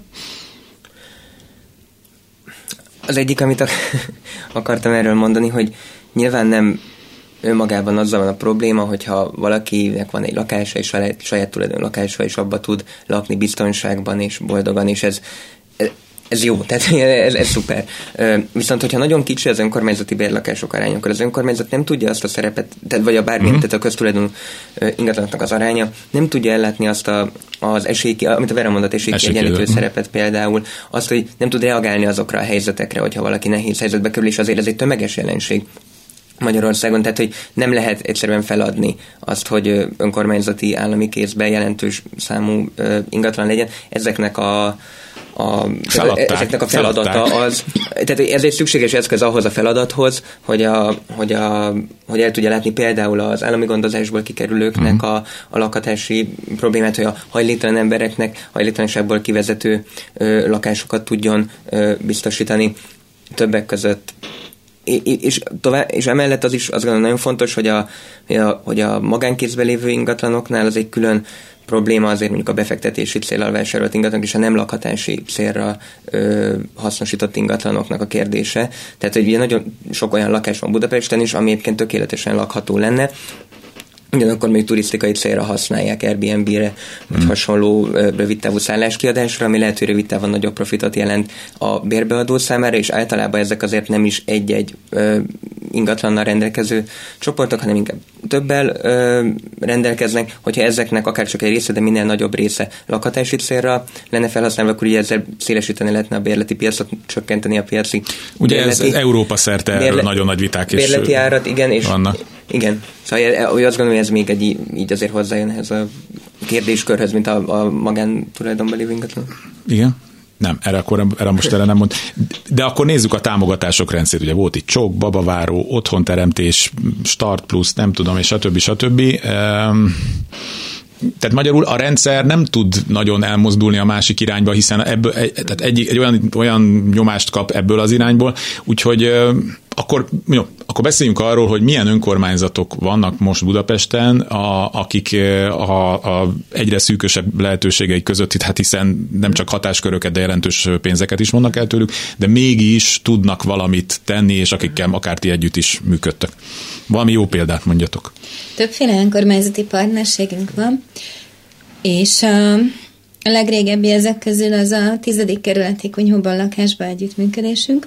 az egyik, amit akartam erről mondani, hogy nyilván nem önmagában azzal van a probléma, hogyha valakinek van egy lakása, és saját tulajdonú lakása, és abba tud lakni biztonságban és boldogan, és ez ez jó, tehát ez szuper. Viszont, hogyha nagyon kicsi az önkormányzati bérlakások aránya, akkor az önkormányzat nem tudja azt a szerepet, vagy a bármilyen, tehát a köztulajdonú ingatlanoknak az aránya, nem tudja ellátni azt az amit a Vera mondott, esélykiegyenlítő szerepet például, azt, hogy nem tud reagálni azokra a helyzetekre, hogyha valaki nehéz helyzetbe kerül, és azért ez egy tömeges jelenség Magyarországon, tehát hogy nem lehet egyszerűen feladni azt, hogy önkormányzati állami kézben jelentős számú ingatlan legyen. Ezeknek a feladata az, tehát ez egy szükséges eszköz ahhoz a feladathoz, hogy el tudja látni például az állami gondozásból kikerülőknek a lakhatási problémát, hogy a hajléktalan embereknek hajléktalanságból kivezető lakásokat tudjon biztosítani többek között. És emellett az is azt gondolom nagyon fontos, hogy a magánkézben lévő ingatlanoknál az egy külön probléma azért mondjuk a befektetési céllal vásárolt ingatlanok és a nem lakhatási célra hasznosított ingatlanoknak a kérdése. Tehát, hogy ugye nagyon sok olyan lakás van Budapesten is, ami egyébként tökéletesen lakható lenne, ugyanakkor még turisztikai célra használják Airbnb-re, vagy hasonló rövidtávú szálláskiadásra, ami lehet, hogy rövidtávon nagyobb profitot jelent a bérbeadó számára, és általában ezek azért nem is egy-egy ingatlannal rendelkező csoportok, hanem inkább többel rendelkeznek. Hogyha ezeknek akár csak egy része, de minél nagyobb része lakhatási célra lenne felhasználva, akkor ugye ezzel szélesíteni lehetne a bérleti piacot, csökkenteni a piaci ugye bérleti, ez Európa szerte erről nagyon nagy viták is bérleti árat, igen, és vannak. Igen. Szóval azt gondolom, hogy ez még így azért hozzájön ehhez a kérdéskörhöz, mint a magántulajdonban lévő ingatlan. Igen. Nem, erre most nem mond. De akkor nézzük a támogatások rendszerét. Ugye volt itt csok, babaváró, otthonteremtés, start plusz, nem tudom, és stb. Tehát magyarul a rendszer nem tud nagyon elmozdulni a másik irányba, hiszen ebből, tehát egy olyan nyomást kap ebből az irányból, úgyhogy akkor beszéljünk arról, hogy milyen önkormányzatok vannak most Budapesten, akik a egyre szűkösebb lehetőségei között, hát hiszen nem csak hatásköröket, de jelentős pénzeket is vonnak el tőlük, de mégis tudnak valamit tenni, és akikkel akár ti együtt is működtek. Valami jó példát mondjatok. Többféle önkormányzati partnerségünk van, és a legrégebbi ezek közül az a 10. kerületi Kunyhóban lakásba együttműködésünk.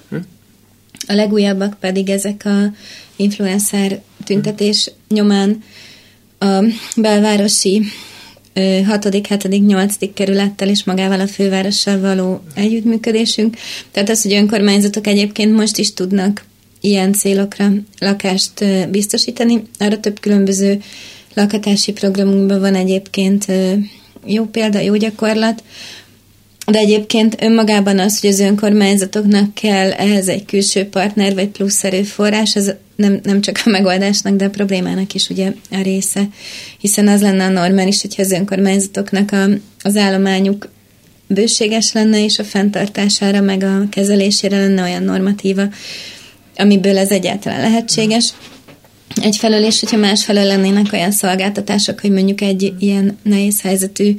A legújabbak pedig ezek a influencer tüntetés nyomán a belvárosi 6., 7., 8. kerülettel és magával a fővárossal való együttműködésünk. Tehát az, hogy önkormányzatok egyébként most is tudnak ilyen célokra lakást biztosítani. Arra több különböző lakhatási programunkban van egyébként jó példa, jó gyakorlat, de egyébként önmagában az, hogy az önkormányzatoknak kell ehhez egy külső partner vagy plusz erőforrás, az nem csak a megoldásnak, de a problémának is ugye a része. Hiszen az lenne a normális, hogyha az önkormányzatoknak az állományuk bőséges lenne, és a fenntartására meg a kezelésére lenne olyan normatíva, amiből ez egyáltalán lehetséges. Egyfelől, és hogyha másfelől lennének olyan szolgáltatások, hogy mondjuk egy ilyen nehéz helyzetű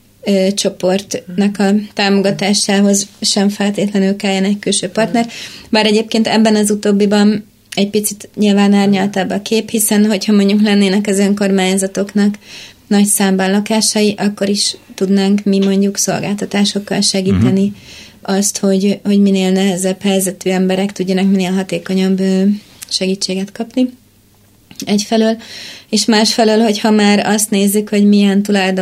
csoportnak a támogatásához sem feltétlenül kelljen egy külső partner. Bár egyébként ebben az utóbbiban egy picit nyilván árnyaltabb a kép, hiszen hogyha mondjuk lennének az önkormányzatoknak nagy számban lakásai, akkor is tudnánk mi mondjuk szolgáltatásokkal segíteni azt, hogy minél nehezebb helyzetű emberek tudjanak minél hatékonyabb segítséget kapni. Egyfelől, és másfelől, hogyha már azt nézzük, hogy milyen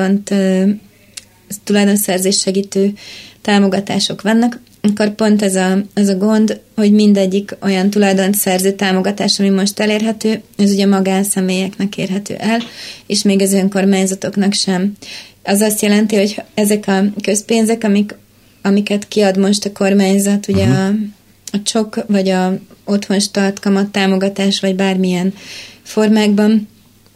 tulajdonszerzés segítő támogatások vannak, akkor pont ez a gond, hogy mindegyik olyan tulajdonszerző támogatás, ami most elérhető, ez ugye magánszemélyeknek érhető el, és még az önkormányzatoknak sem. Az azt jelenti, hogy ezek a közpénzek, amiket kiad most a kormányzat, ugye a csok, vagy a otthonstart kamat támogatás, vagy bármilyen formákban,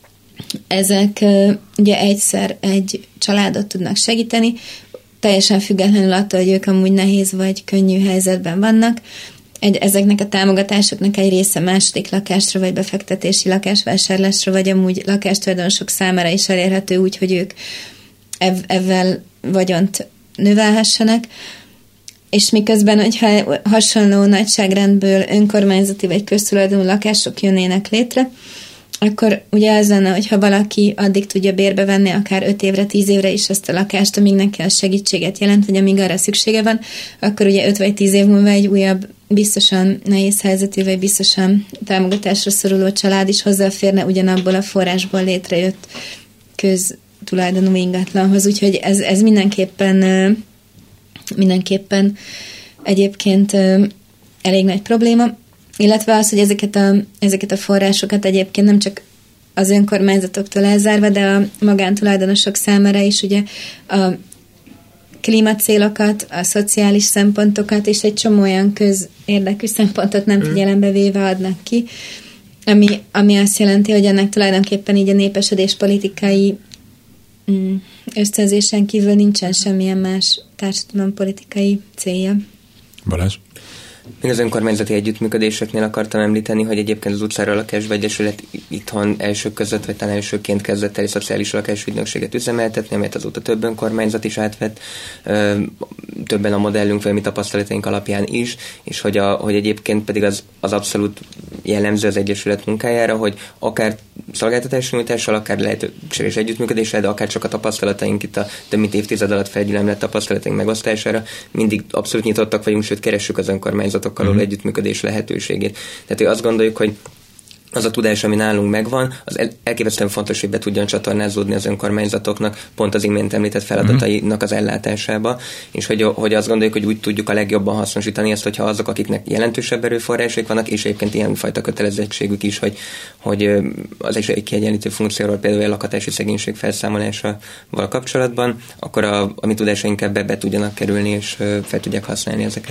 ezek ugye egyszer egy családot tudnak segíteni, teljesen függetlenül attól, hogy ők amúgy nehéz vagy könnyű helyzetben vannak. Ezeknek a támogatásoknak egy része második lakásra, vagy befektetési lakásvásárlásra, vagy amúgy lakástulajdonosok számára is elérhető úgy, hogy ők ezzel vagyont növelhessenek. És miközben, hogyha hasonló nagyságrendből önkormányzati vagy köztulajdonú lakások jönnének létre, akkor ugye az lenne, hogyha valaki addig tudja bérbe venni akár 5 évre, 10 évre is ezt a lakást, amíg neki a segítséget jelent, vagy amíg arra szüksége van, akkor ugye 5 vagy 10 év múlva egy újabb, biztosan nehéz helyzetű, vagy biztosan támogatásra szoruló család is hozzáférne ugyanabból a forrásból létrejött köztulajdonú ingatlanhoz. Úgyhogy ez mindenképpen egyébként elég nagy probléma, illetve az, hogy ezeket a forrásokat egyébként nem csak az önkormányzatoktól elzárva, de a magántulajdonosok számára is ugye a klímacélokat, a szociális szempontokat és egy csomó olyan közérdekű szempontot nem figyelembe véve adnak ki, ami azt jelenti, hogy ennek tulajdonképpen így a népesedés politikai ösztönzésen kívül nincsen semmilyen más társadalompolitikai célja. Balázs? Még az önkormányzati együttműködéseknél akartam említeni, hogy egyébként az Utcára Lakásba Egyesület itthon elsők között, vagy talán elsőként kezdett el egy szociális lakásügynökséget üzemeltetni, amelyet azóta több önkormányzat is átvett, többen a modellünk, vagy mi tapasztalataink alapján is, és hogy egyébként pedig az abszolút jellemző az Egyesület munkájára, hogy akár szolgáltatásnyújtással, akár lehetőséges együttműködéssel, de akár csak a tapasztalataink itt a több mint évtized alatt felgyülemlett tapasztalataink megosztására mindig abszolút nyitottak vagyunk, sőt keressük az önkormányzatokkal való együttműködés lehetőségét. Tehát, hogy azt gondoljuk, hogy az a tudás, ami nálunk megvan, az elképesztően fontos, hogy be tudjon csatornázódni az önkormányzatoknak, pont az imént említett feladatainak az ellátásába, és hogy azt gondoljuk, hogy úgy tudjuk a legjobban hasznosítani ezt, hogyha azok, akiknek jelentősebb erőforrásaik vannak, és egyébként ilyenfajta kötelezettségük is, hogy az is egy kiegyenlítő funkcióról, például a lakhatási szegénység felszámolásával kapcsolatban, akkor a mi tudásaink ebbe be tudjanak kerülni, és fel tudják használni ezeket.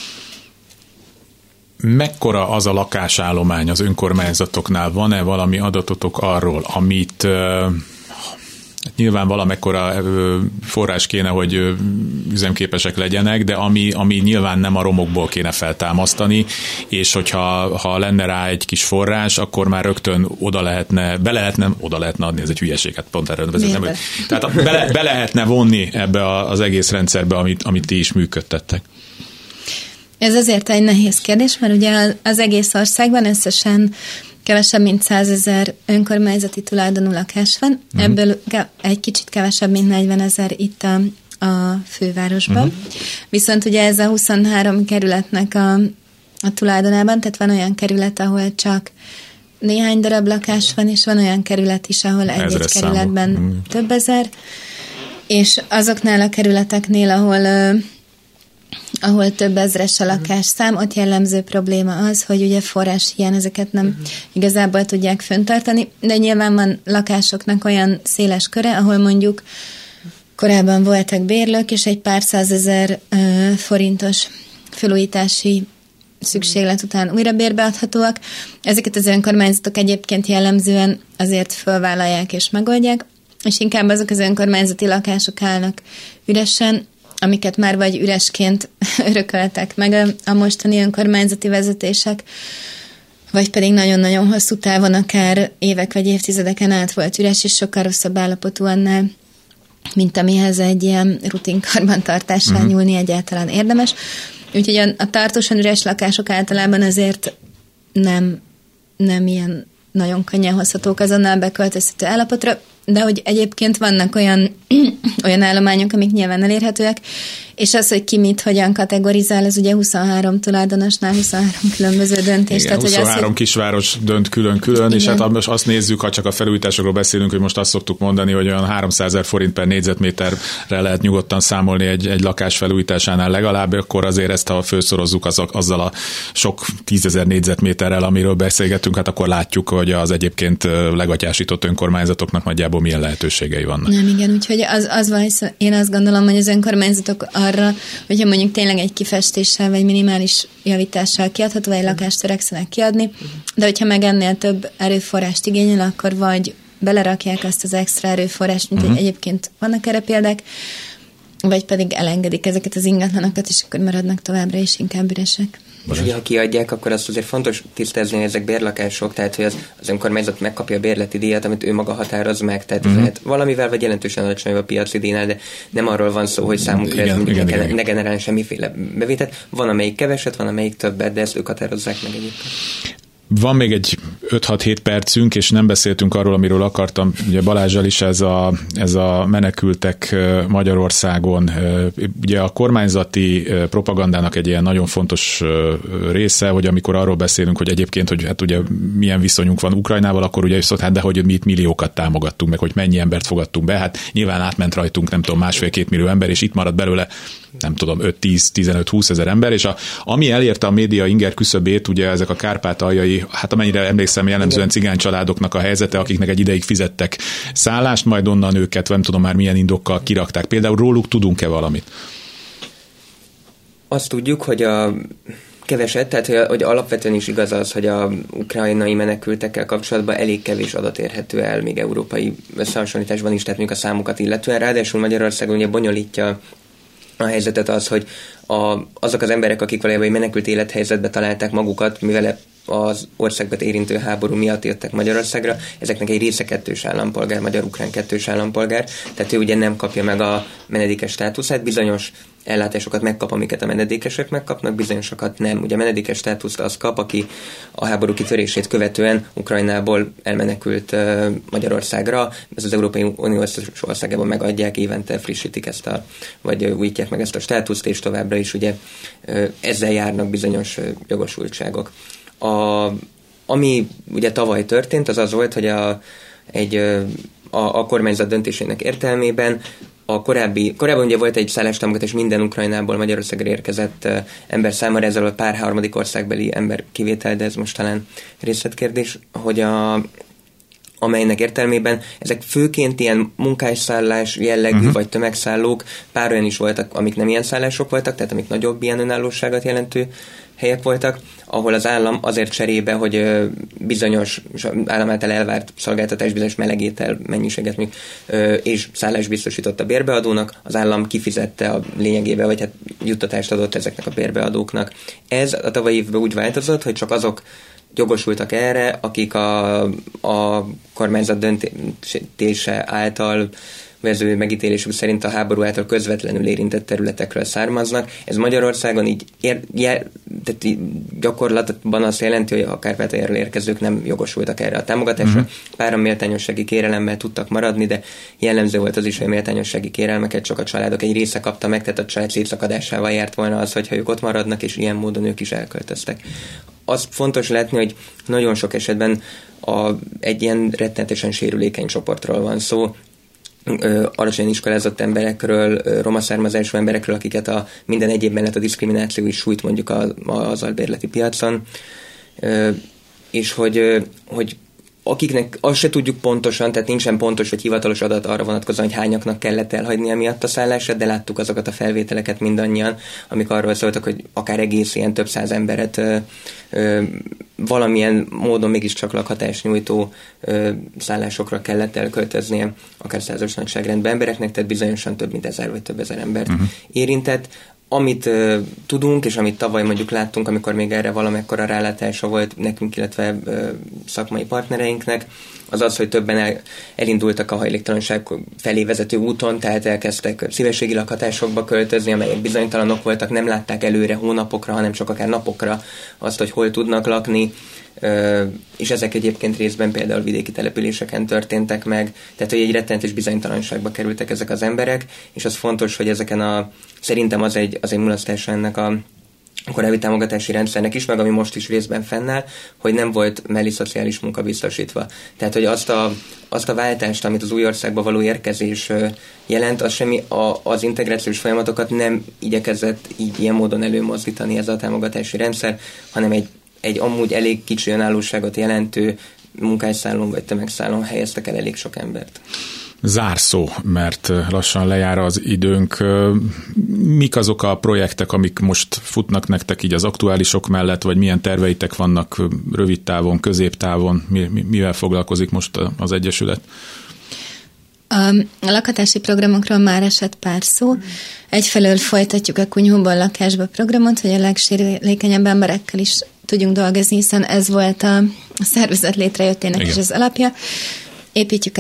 Mekkora az a lakásállomány az önkormányzatoknál? Van-e valami adatotok arról, amit nyilván valamekkora forrás kéne, hogy üzemképesek legyenek, de ami nyilván nem a romokból kéne feltámasztani, és hogyha lenne rá egy kis forrás, akkor már rögtön oda lehetne adni, ez egy hülyeség, hát pont erről vezetnem. Tehát be lehetne vonni ebbe az egész rendszerbe, amit ti is működtettek. Ez azért egy nehéz kérdés, mert ugye az egész országban összesen kevesebb, mint 100 000 önkormányzati tulajdonú lakás van, ebből egy kicsit kevesebb, mint 40 000 itt a fővárosban. Viszont ugye ez a 23 kerületnek a tulajdonában, tehát van olyan kerület, ahol csak néhány darab lakás van, és van olyan kerület is, ahol egy-egy kerületben több ezer, és azoknál a kerületeknél, ahol több ezres a lakásszám, ott jellemző probléma az, hogy ugye forráshiány ezeket nem igazából tudják fenntartani, de nyilván van lakásoknak olyan széles köre, ahol mondjuk korábban voltak bérlők, és egy pár 100 000 forintos felújítási szükséglet után újra bérbeadhatóak. Ezeket az önkormányzatok egyébként jellemzően azért fölvállalják és megoldják, és inkább azok az önkormányzati lakások állnak üresen, amiket már vagy üresként örököltek meg a mostani önkormányzati vezetések, vagy pedig nagyon-nagyon hosszú távon, akár évek vagy évtizedeken át volt üres, és sokkal rosszabb állapotú annál, mint amihez egy ilyen rutin karbantartással nyúlni egyáltalán érdemes. Úgyhogy a tartósan üres lakások általában azért nem ilyen nagyon könnyen hozhatók azonnal beköltözhető állapotra, de hogy egyébként vannak olyan állományok, amik nyilván elérhetőek, és az, hogy ki mit, hogyan kategorizál, ez ugye 23 tulajdonosnál 23 különböző döntés. Igen, tehát, 23 kisváros dönt külön-külön, és hát most azt nézzük, ha csak a felújításokról beszélünk, hogy most azt szoktuk mondani, hogy olyan 300 000 forint per négyzetméterre lehet nyugodtan számolni egy lakás felújításánál legalább, akkor azért ezt, ha felszorozzuk azzal a sok 10 000 négyzetméterrel, amiről beszélgetünk, hát akkor látjuk, hogy az egyébként legatyásított önkormányzatoknak nagyjából milyen lehetőségei vannak. Nem, igen, úgyhogy az van, én azt gondolom, hogy az önkormányzatok arra, hogyha mondjuk tényleg egy kifestéssel vagy minimális javítással kiadható, vagy lakást törekszenek kiadni, de hogyha meg ennél több erőforrást igényel, akkor vagy belerakják azt az extra erőforrást, mint hogy egyébként vannak erre példák, vagy pedig elengedik ezeket az ingatlanokat, és akkor maradnak továbbra is inkább üresek. És ugye, ha kiadják, akkor azt azért fontos tisztázni, hogy ezek bérlakások, tehát hogy az önkormányzat megkapja a bérleti díjat, amit ő maga határoz meg, tehát lehet valamivel vagy jelentősen alacsonyabb a piaci díjnál, de nem arról van szó, hogy számukra ez ne generálni semmiféle bevételt. Van amelyik keveset, van amelyik többet, de ezt ők határozzák meg egyébként. Van még egy 5-6-7 percünk, és nem beszéltünk arról, amiről akartam. Ugye Balázsral is ez a menekültek Magyarországon. Ugye a kormányzati propagandának egy ilyen nagyon fontos része, hogy amikor arról beszélünk, hogy egyébként, hogy hát ugye milyen viszonyunk van Ukrajnával, akkor ugye is hát de hogy mi itt milliókat támogattunk meg, hogy mennyi embert fogadtunk be. Hát nyilván átment rajtunk, nem tudom, 1,5-2 millió ember, és itt maradt belőle, nem tudom, 5-10-15-20 ezer ember, és ami elérte a média inger küszöbét, ugye ezek a kárpátaljai, hát amennyire emlékszem, jellemzően cigány családoknak a helyzete, akiknek egy ideig fizettek szállást, majd onnan őket, nem tudom már milyen indokkal kirakták. Például róluk tudunk-e valamit? Azt tudjuk, hogy keveset, tehát hogy alapvetően is igaz az, hogy a ukrajnai menekültekkel kapcsolatban elég kevés adat érhető el, még európai összehasonlításban is, tehát mondjuk a számokat illetően. Ráadásul Magyarországon ugye bonyolítja a helyzetet az, hogy azok az emberek, akik valójában menekült élethelyzetbe találták magukat, mivel az országban érintő háború miatt jöttek Magyarországra, ezeknek egy része kettős állampolgár, magyar-ukrán kettős állampolgár, tehát ő ugye nem kapja meg a menedékes státuszát, bizonyos ellátásokat megkap, amiket a menedékesek megkapnak, bizonyosokat nem. Ugye a menedékes státuszt az kap, aki a háború kitörését követően Ukrajnából elmenekült Magyarországra, ez az Európai Unió összes országában megadják, évente frissítik vagy újítják meg ezt a státuszt, és továbbra is ugye ezzel járnak bizonyos jogosultságok. Ami ugye tavaly történt, az volt, hogy a kormányzat döntésének értelmében korábban ugye volt egy szállástámogatás minden Ukrajnából Magyarországra érkezett ember számára, ezzel a pár harmadik országbeli ember kivétel, de ez most talán részletkérdés, hogy amelynek értelmében ezek főként ilyen munkásszállás jellegű, vagy tömegszállók, pár olyan is voltak, amik nem ilyen szállások voltak, tehát amik nagyobb ilyen önállóságot jelentő helyek voltak, ahol az állam azért cserébe, hogy bizonyos állam által elvárt szolgáltatás, bizonyos melegétel mennyiséget és szállást biztosított a bérbeadónak, az állam kifizette a lényegébe, vagy hát juttatást adott ezeknek a bérbeadóknak. Ez a tavalyi évben úgy változott, hogy csak azok jogosultak erre, akik a kormányzat döntése által vező megítélésük szerint a háború által közvetlenül érintett területekről származnak. Ez Magyarországon így gyakorlatban azt jelenti, hogy a Kárpátaljairól érkezők nem jogosultak erre a támogatásra. Páran méltányossági kérelemmel tudtak maradni, de jellemző volt az is, hogy a méltányossági kérelmeket csak a családok egy része kapta meg, tehát a család szétszakadásával járt volna az, hogyha ők ott maradnak, és ilyen módon ők is elköltöztek. Az fontos látni, hogy nagyon sok esetben egy ilyen rettenetesen sérülékeny csoportról van szó, alacsony iskolázott emberekről, roma származású emberekről, akiket minden egyéb mellett a diszkrimináció is sújt mondjuk az albérleti piacon, és hogy akiknek azt se tudjuk pontosan, tehát nincsen pontos vagy hivatalos adat arra vonatkozóan, hogy hányaknak kellett elhagyni emiatt a szállásra, de láttuk azokat a felvételeket mindannyian, amik arról szóltak, hogy akár egész ilyen több száz emberet valamilyen módon mégiscsak lakhatást nyújtó szállásokra kellett elköltöznie, akár százas nagyságrendben embereknek, tehát bizonyosan több mint 1000 vagy több ezer embert érintett. Amit tudunk, és amit tavaly mondjuk láttunk, amikor még erre valamekkora rálátása volt nekünk, illetve szakmai partnereinknek, az az, hogy többen elindultak a hajléktalanság felé vezető úton, tehát elkezdtek szívességi lakhatásokba költözni, amelyek bizonytalanok voltak, nem látták előre hónapokra, hanem csak akár napokra azt, hogy hol tudnak lakni, és ezek egyébként részben például vidéki településeken történtek meg, tehát hogy egy rettenetes bizonytalanságba kerültek ezek az emberek, és az fontos, hogy ezeken szerintem az egy mulasztása ennek a korábbi támogatási rendszernek is, meg ami most is részben fennáll, hogy nem volt mellé szociális munka biztosítva. Tehát, hogy azt a váltást, amit az új országba való érkezés jelent, az integrációs folyamatokat nem igyekezett így ilyen módon előmozdítani ez a támogatási rendszer, hanem egy amúgy elég kicsi önállóságot jelentő munkásszállón vagy tömegszállón helyeztek el elég sok embert. Zárszó, mert lassan lejár az időnk. Mik azok a projektek, amik most futnak nektek így az aktuálisok mellett, vagy milyen terveitek vannak rövid távon, középtávon? Mivel foglalkozik most az Egyesület? A lakhatási programokról már esett pár szó. Egyfelől folytatjuk a Kunyhóból lakásba programot, hogy a legsérülékenyebb emberekkel is tudjunk dolgozni, hiszen ez volt a szervezet létrejöttének is az alapja. Építjük a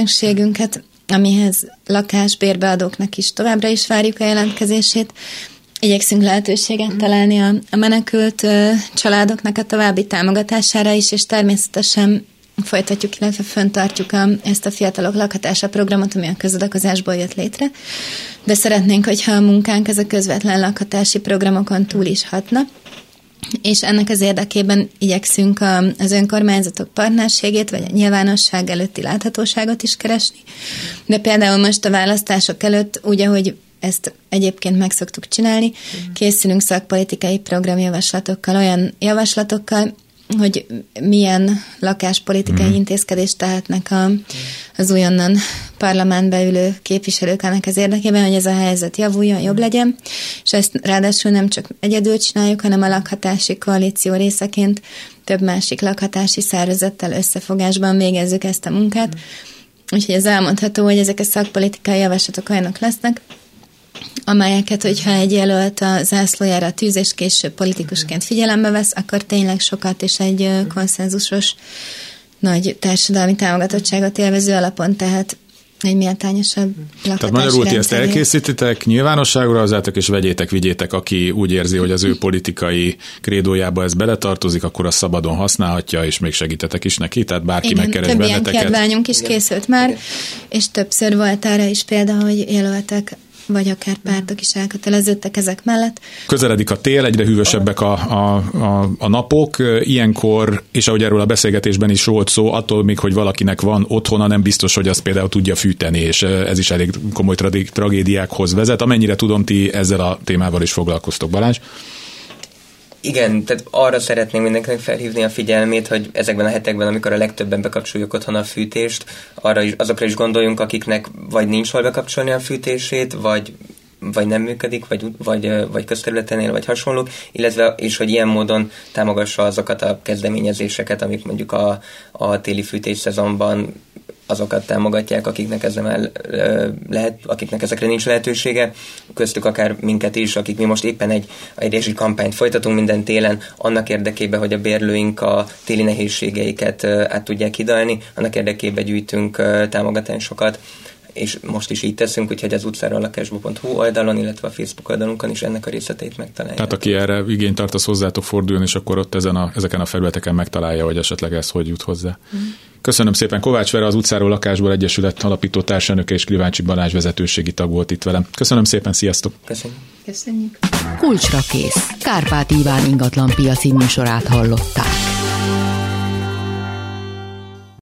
lakásügynökségünket, amihez lakásbérbeadóknak is továbbra is várjuk a jelentkezését. igyekszünk lehetőséget találni a menekült családoknak a további támogatására is, és természetesen folytatjuk, illetve fenntartjuk ezt a fiatalok lakhatása programot, ami a közadakozásból jött létre, de szeretnénk, hogyha a munkánk ez a közvetlen lakhatási programokon túl is hatna, és ennek az érdekében igyekszünk az önkormányzatok partnerségét, vagy a nyilvánosság előtti láthatóságot is keresni, de például most a választások előtt, úgy, ahogy ezt egyébként meg szoktuk csinálni, készülünk szakpolitikai programjavaslatokkal, olyan javaslatokkal, hogy milyen lakáspolitikai intézkedést tehetnek az újonnan parlamentbe ülő képviselők annak az érdekében, hogy ez a helyzet javuljon, jobb legyen, és ezt ráadásul nem csak egyedül csináljuk, hanem a lakhatási koalíció részeként több másik lakhatási szervezettel összefogásban végezzük ezt a munkát. Úgyhogy ez elmondható, hogy ezek a szakpolitikai javaslatok olyanok lesznek, amelyeket, hogyha egy jelölt a zászlójára tűz, és később politikusként figyelembe vesz, akkor tényleg sokat és egy konszenzusos, nagy társadalmi támogatottságot élvező alapon, tehát egy méltányosabb lakhatási. Tehát magyarul ti ezt elkészítitek, nyilvánosságra hozzátok, és vigyétek, aki úgy érzi, hogy az ő politikai krédójába ez beletartozik, akkor azt szabadon használhatja, és még segítetek is neki, tehát bárki megkeres benneteket. Több ilyen kiadványunk is készült már, és többször volt arra is példa, hogy jelöltek vagy akár pártok is elköteleződtek ezek mellett. Közeledik a tél, egyre hűvösebbek a napok, ilyenkor, és ahogy erről a beszélgetésben is volt szó, attól még, hogy valakinek van otthona, nem biztos, hogy azt például tudja fűteni, és ez is elég komoly tragédiákhoz vezet. Amennyire tudom, ti ezzel a témával is foglalkoztok, Balázs. Igen, tehát arra szeretnénk mindenkinek felhívni a figyelmét, hogy ezekben a hetekben, amikor a legtöbben bekapcsoljuk otthon a fűtést, azokra is gondoljunk, akiknek vagy nincs hol bekapcsolni a fűtését, vagy nem működik, vagy közterületen él, vagy hasonlók, illetve és hogy ilyen módon támogassa azokat a kezdeményezéseket, amik mondjuk a téli fűtés szezonban azokat támogatják, akiknek ezekre nincs lehetősége, köztük akár minket is, akik mi most éppen egy rezsi kampányt folytatunk minden télen, annak érdekében, hogy a bérlőink a téli nehézségeiket át tudják hidalni, annak érdekében gyűjtünk támogatásokat, és most is így teszünk, úgyhogy az utcáról lakásba.hu oldalon, illetve a Facebook oldalunkon is ennek a részleteit megtalálja. Tehát aki erre igényt tart, az hozzátok forduljon, és akkor ott ezeken a felületeken megtalálja, hogy esetleg ez hogy jut hozzá. Köszönöm szépen. Kovács Vera, az Utcáról Lakásból Egyesület alapító társelnöke, és Kriváncsi Balázs vezetőségi tag volt itt velem. Köszönöm szépen, sziasztok! Köszönjük! Kulcsra kész. Kárpát Iván ingatlan piaci műsorát hallották.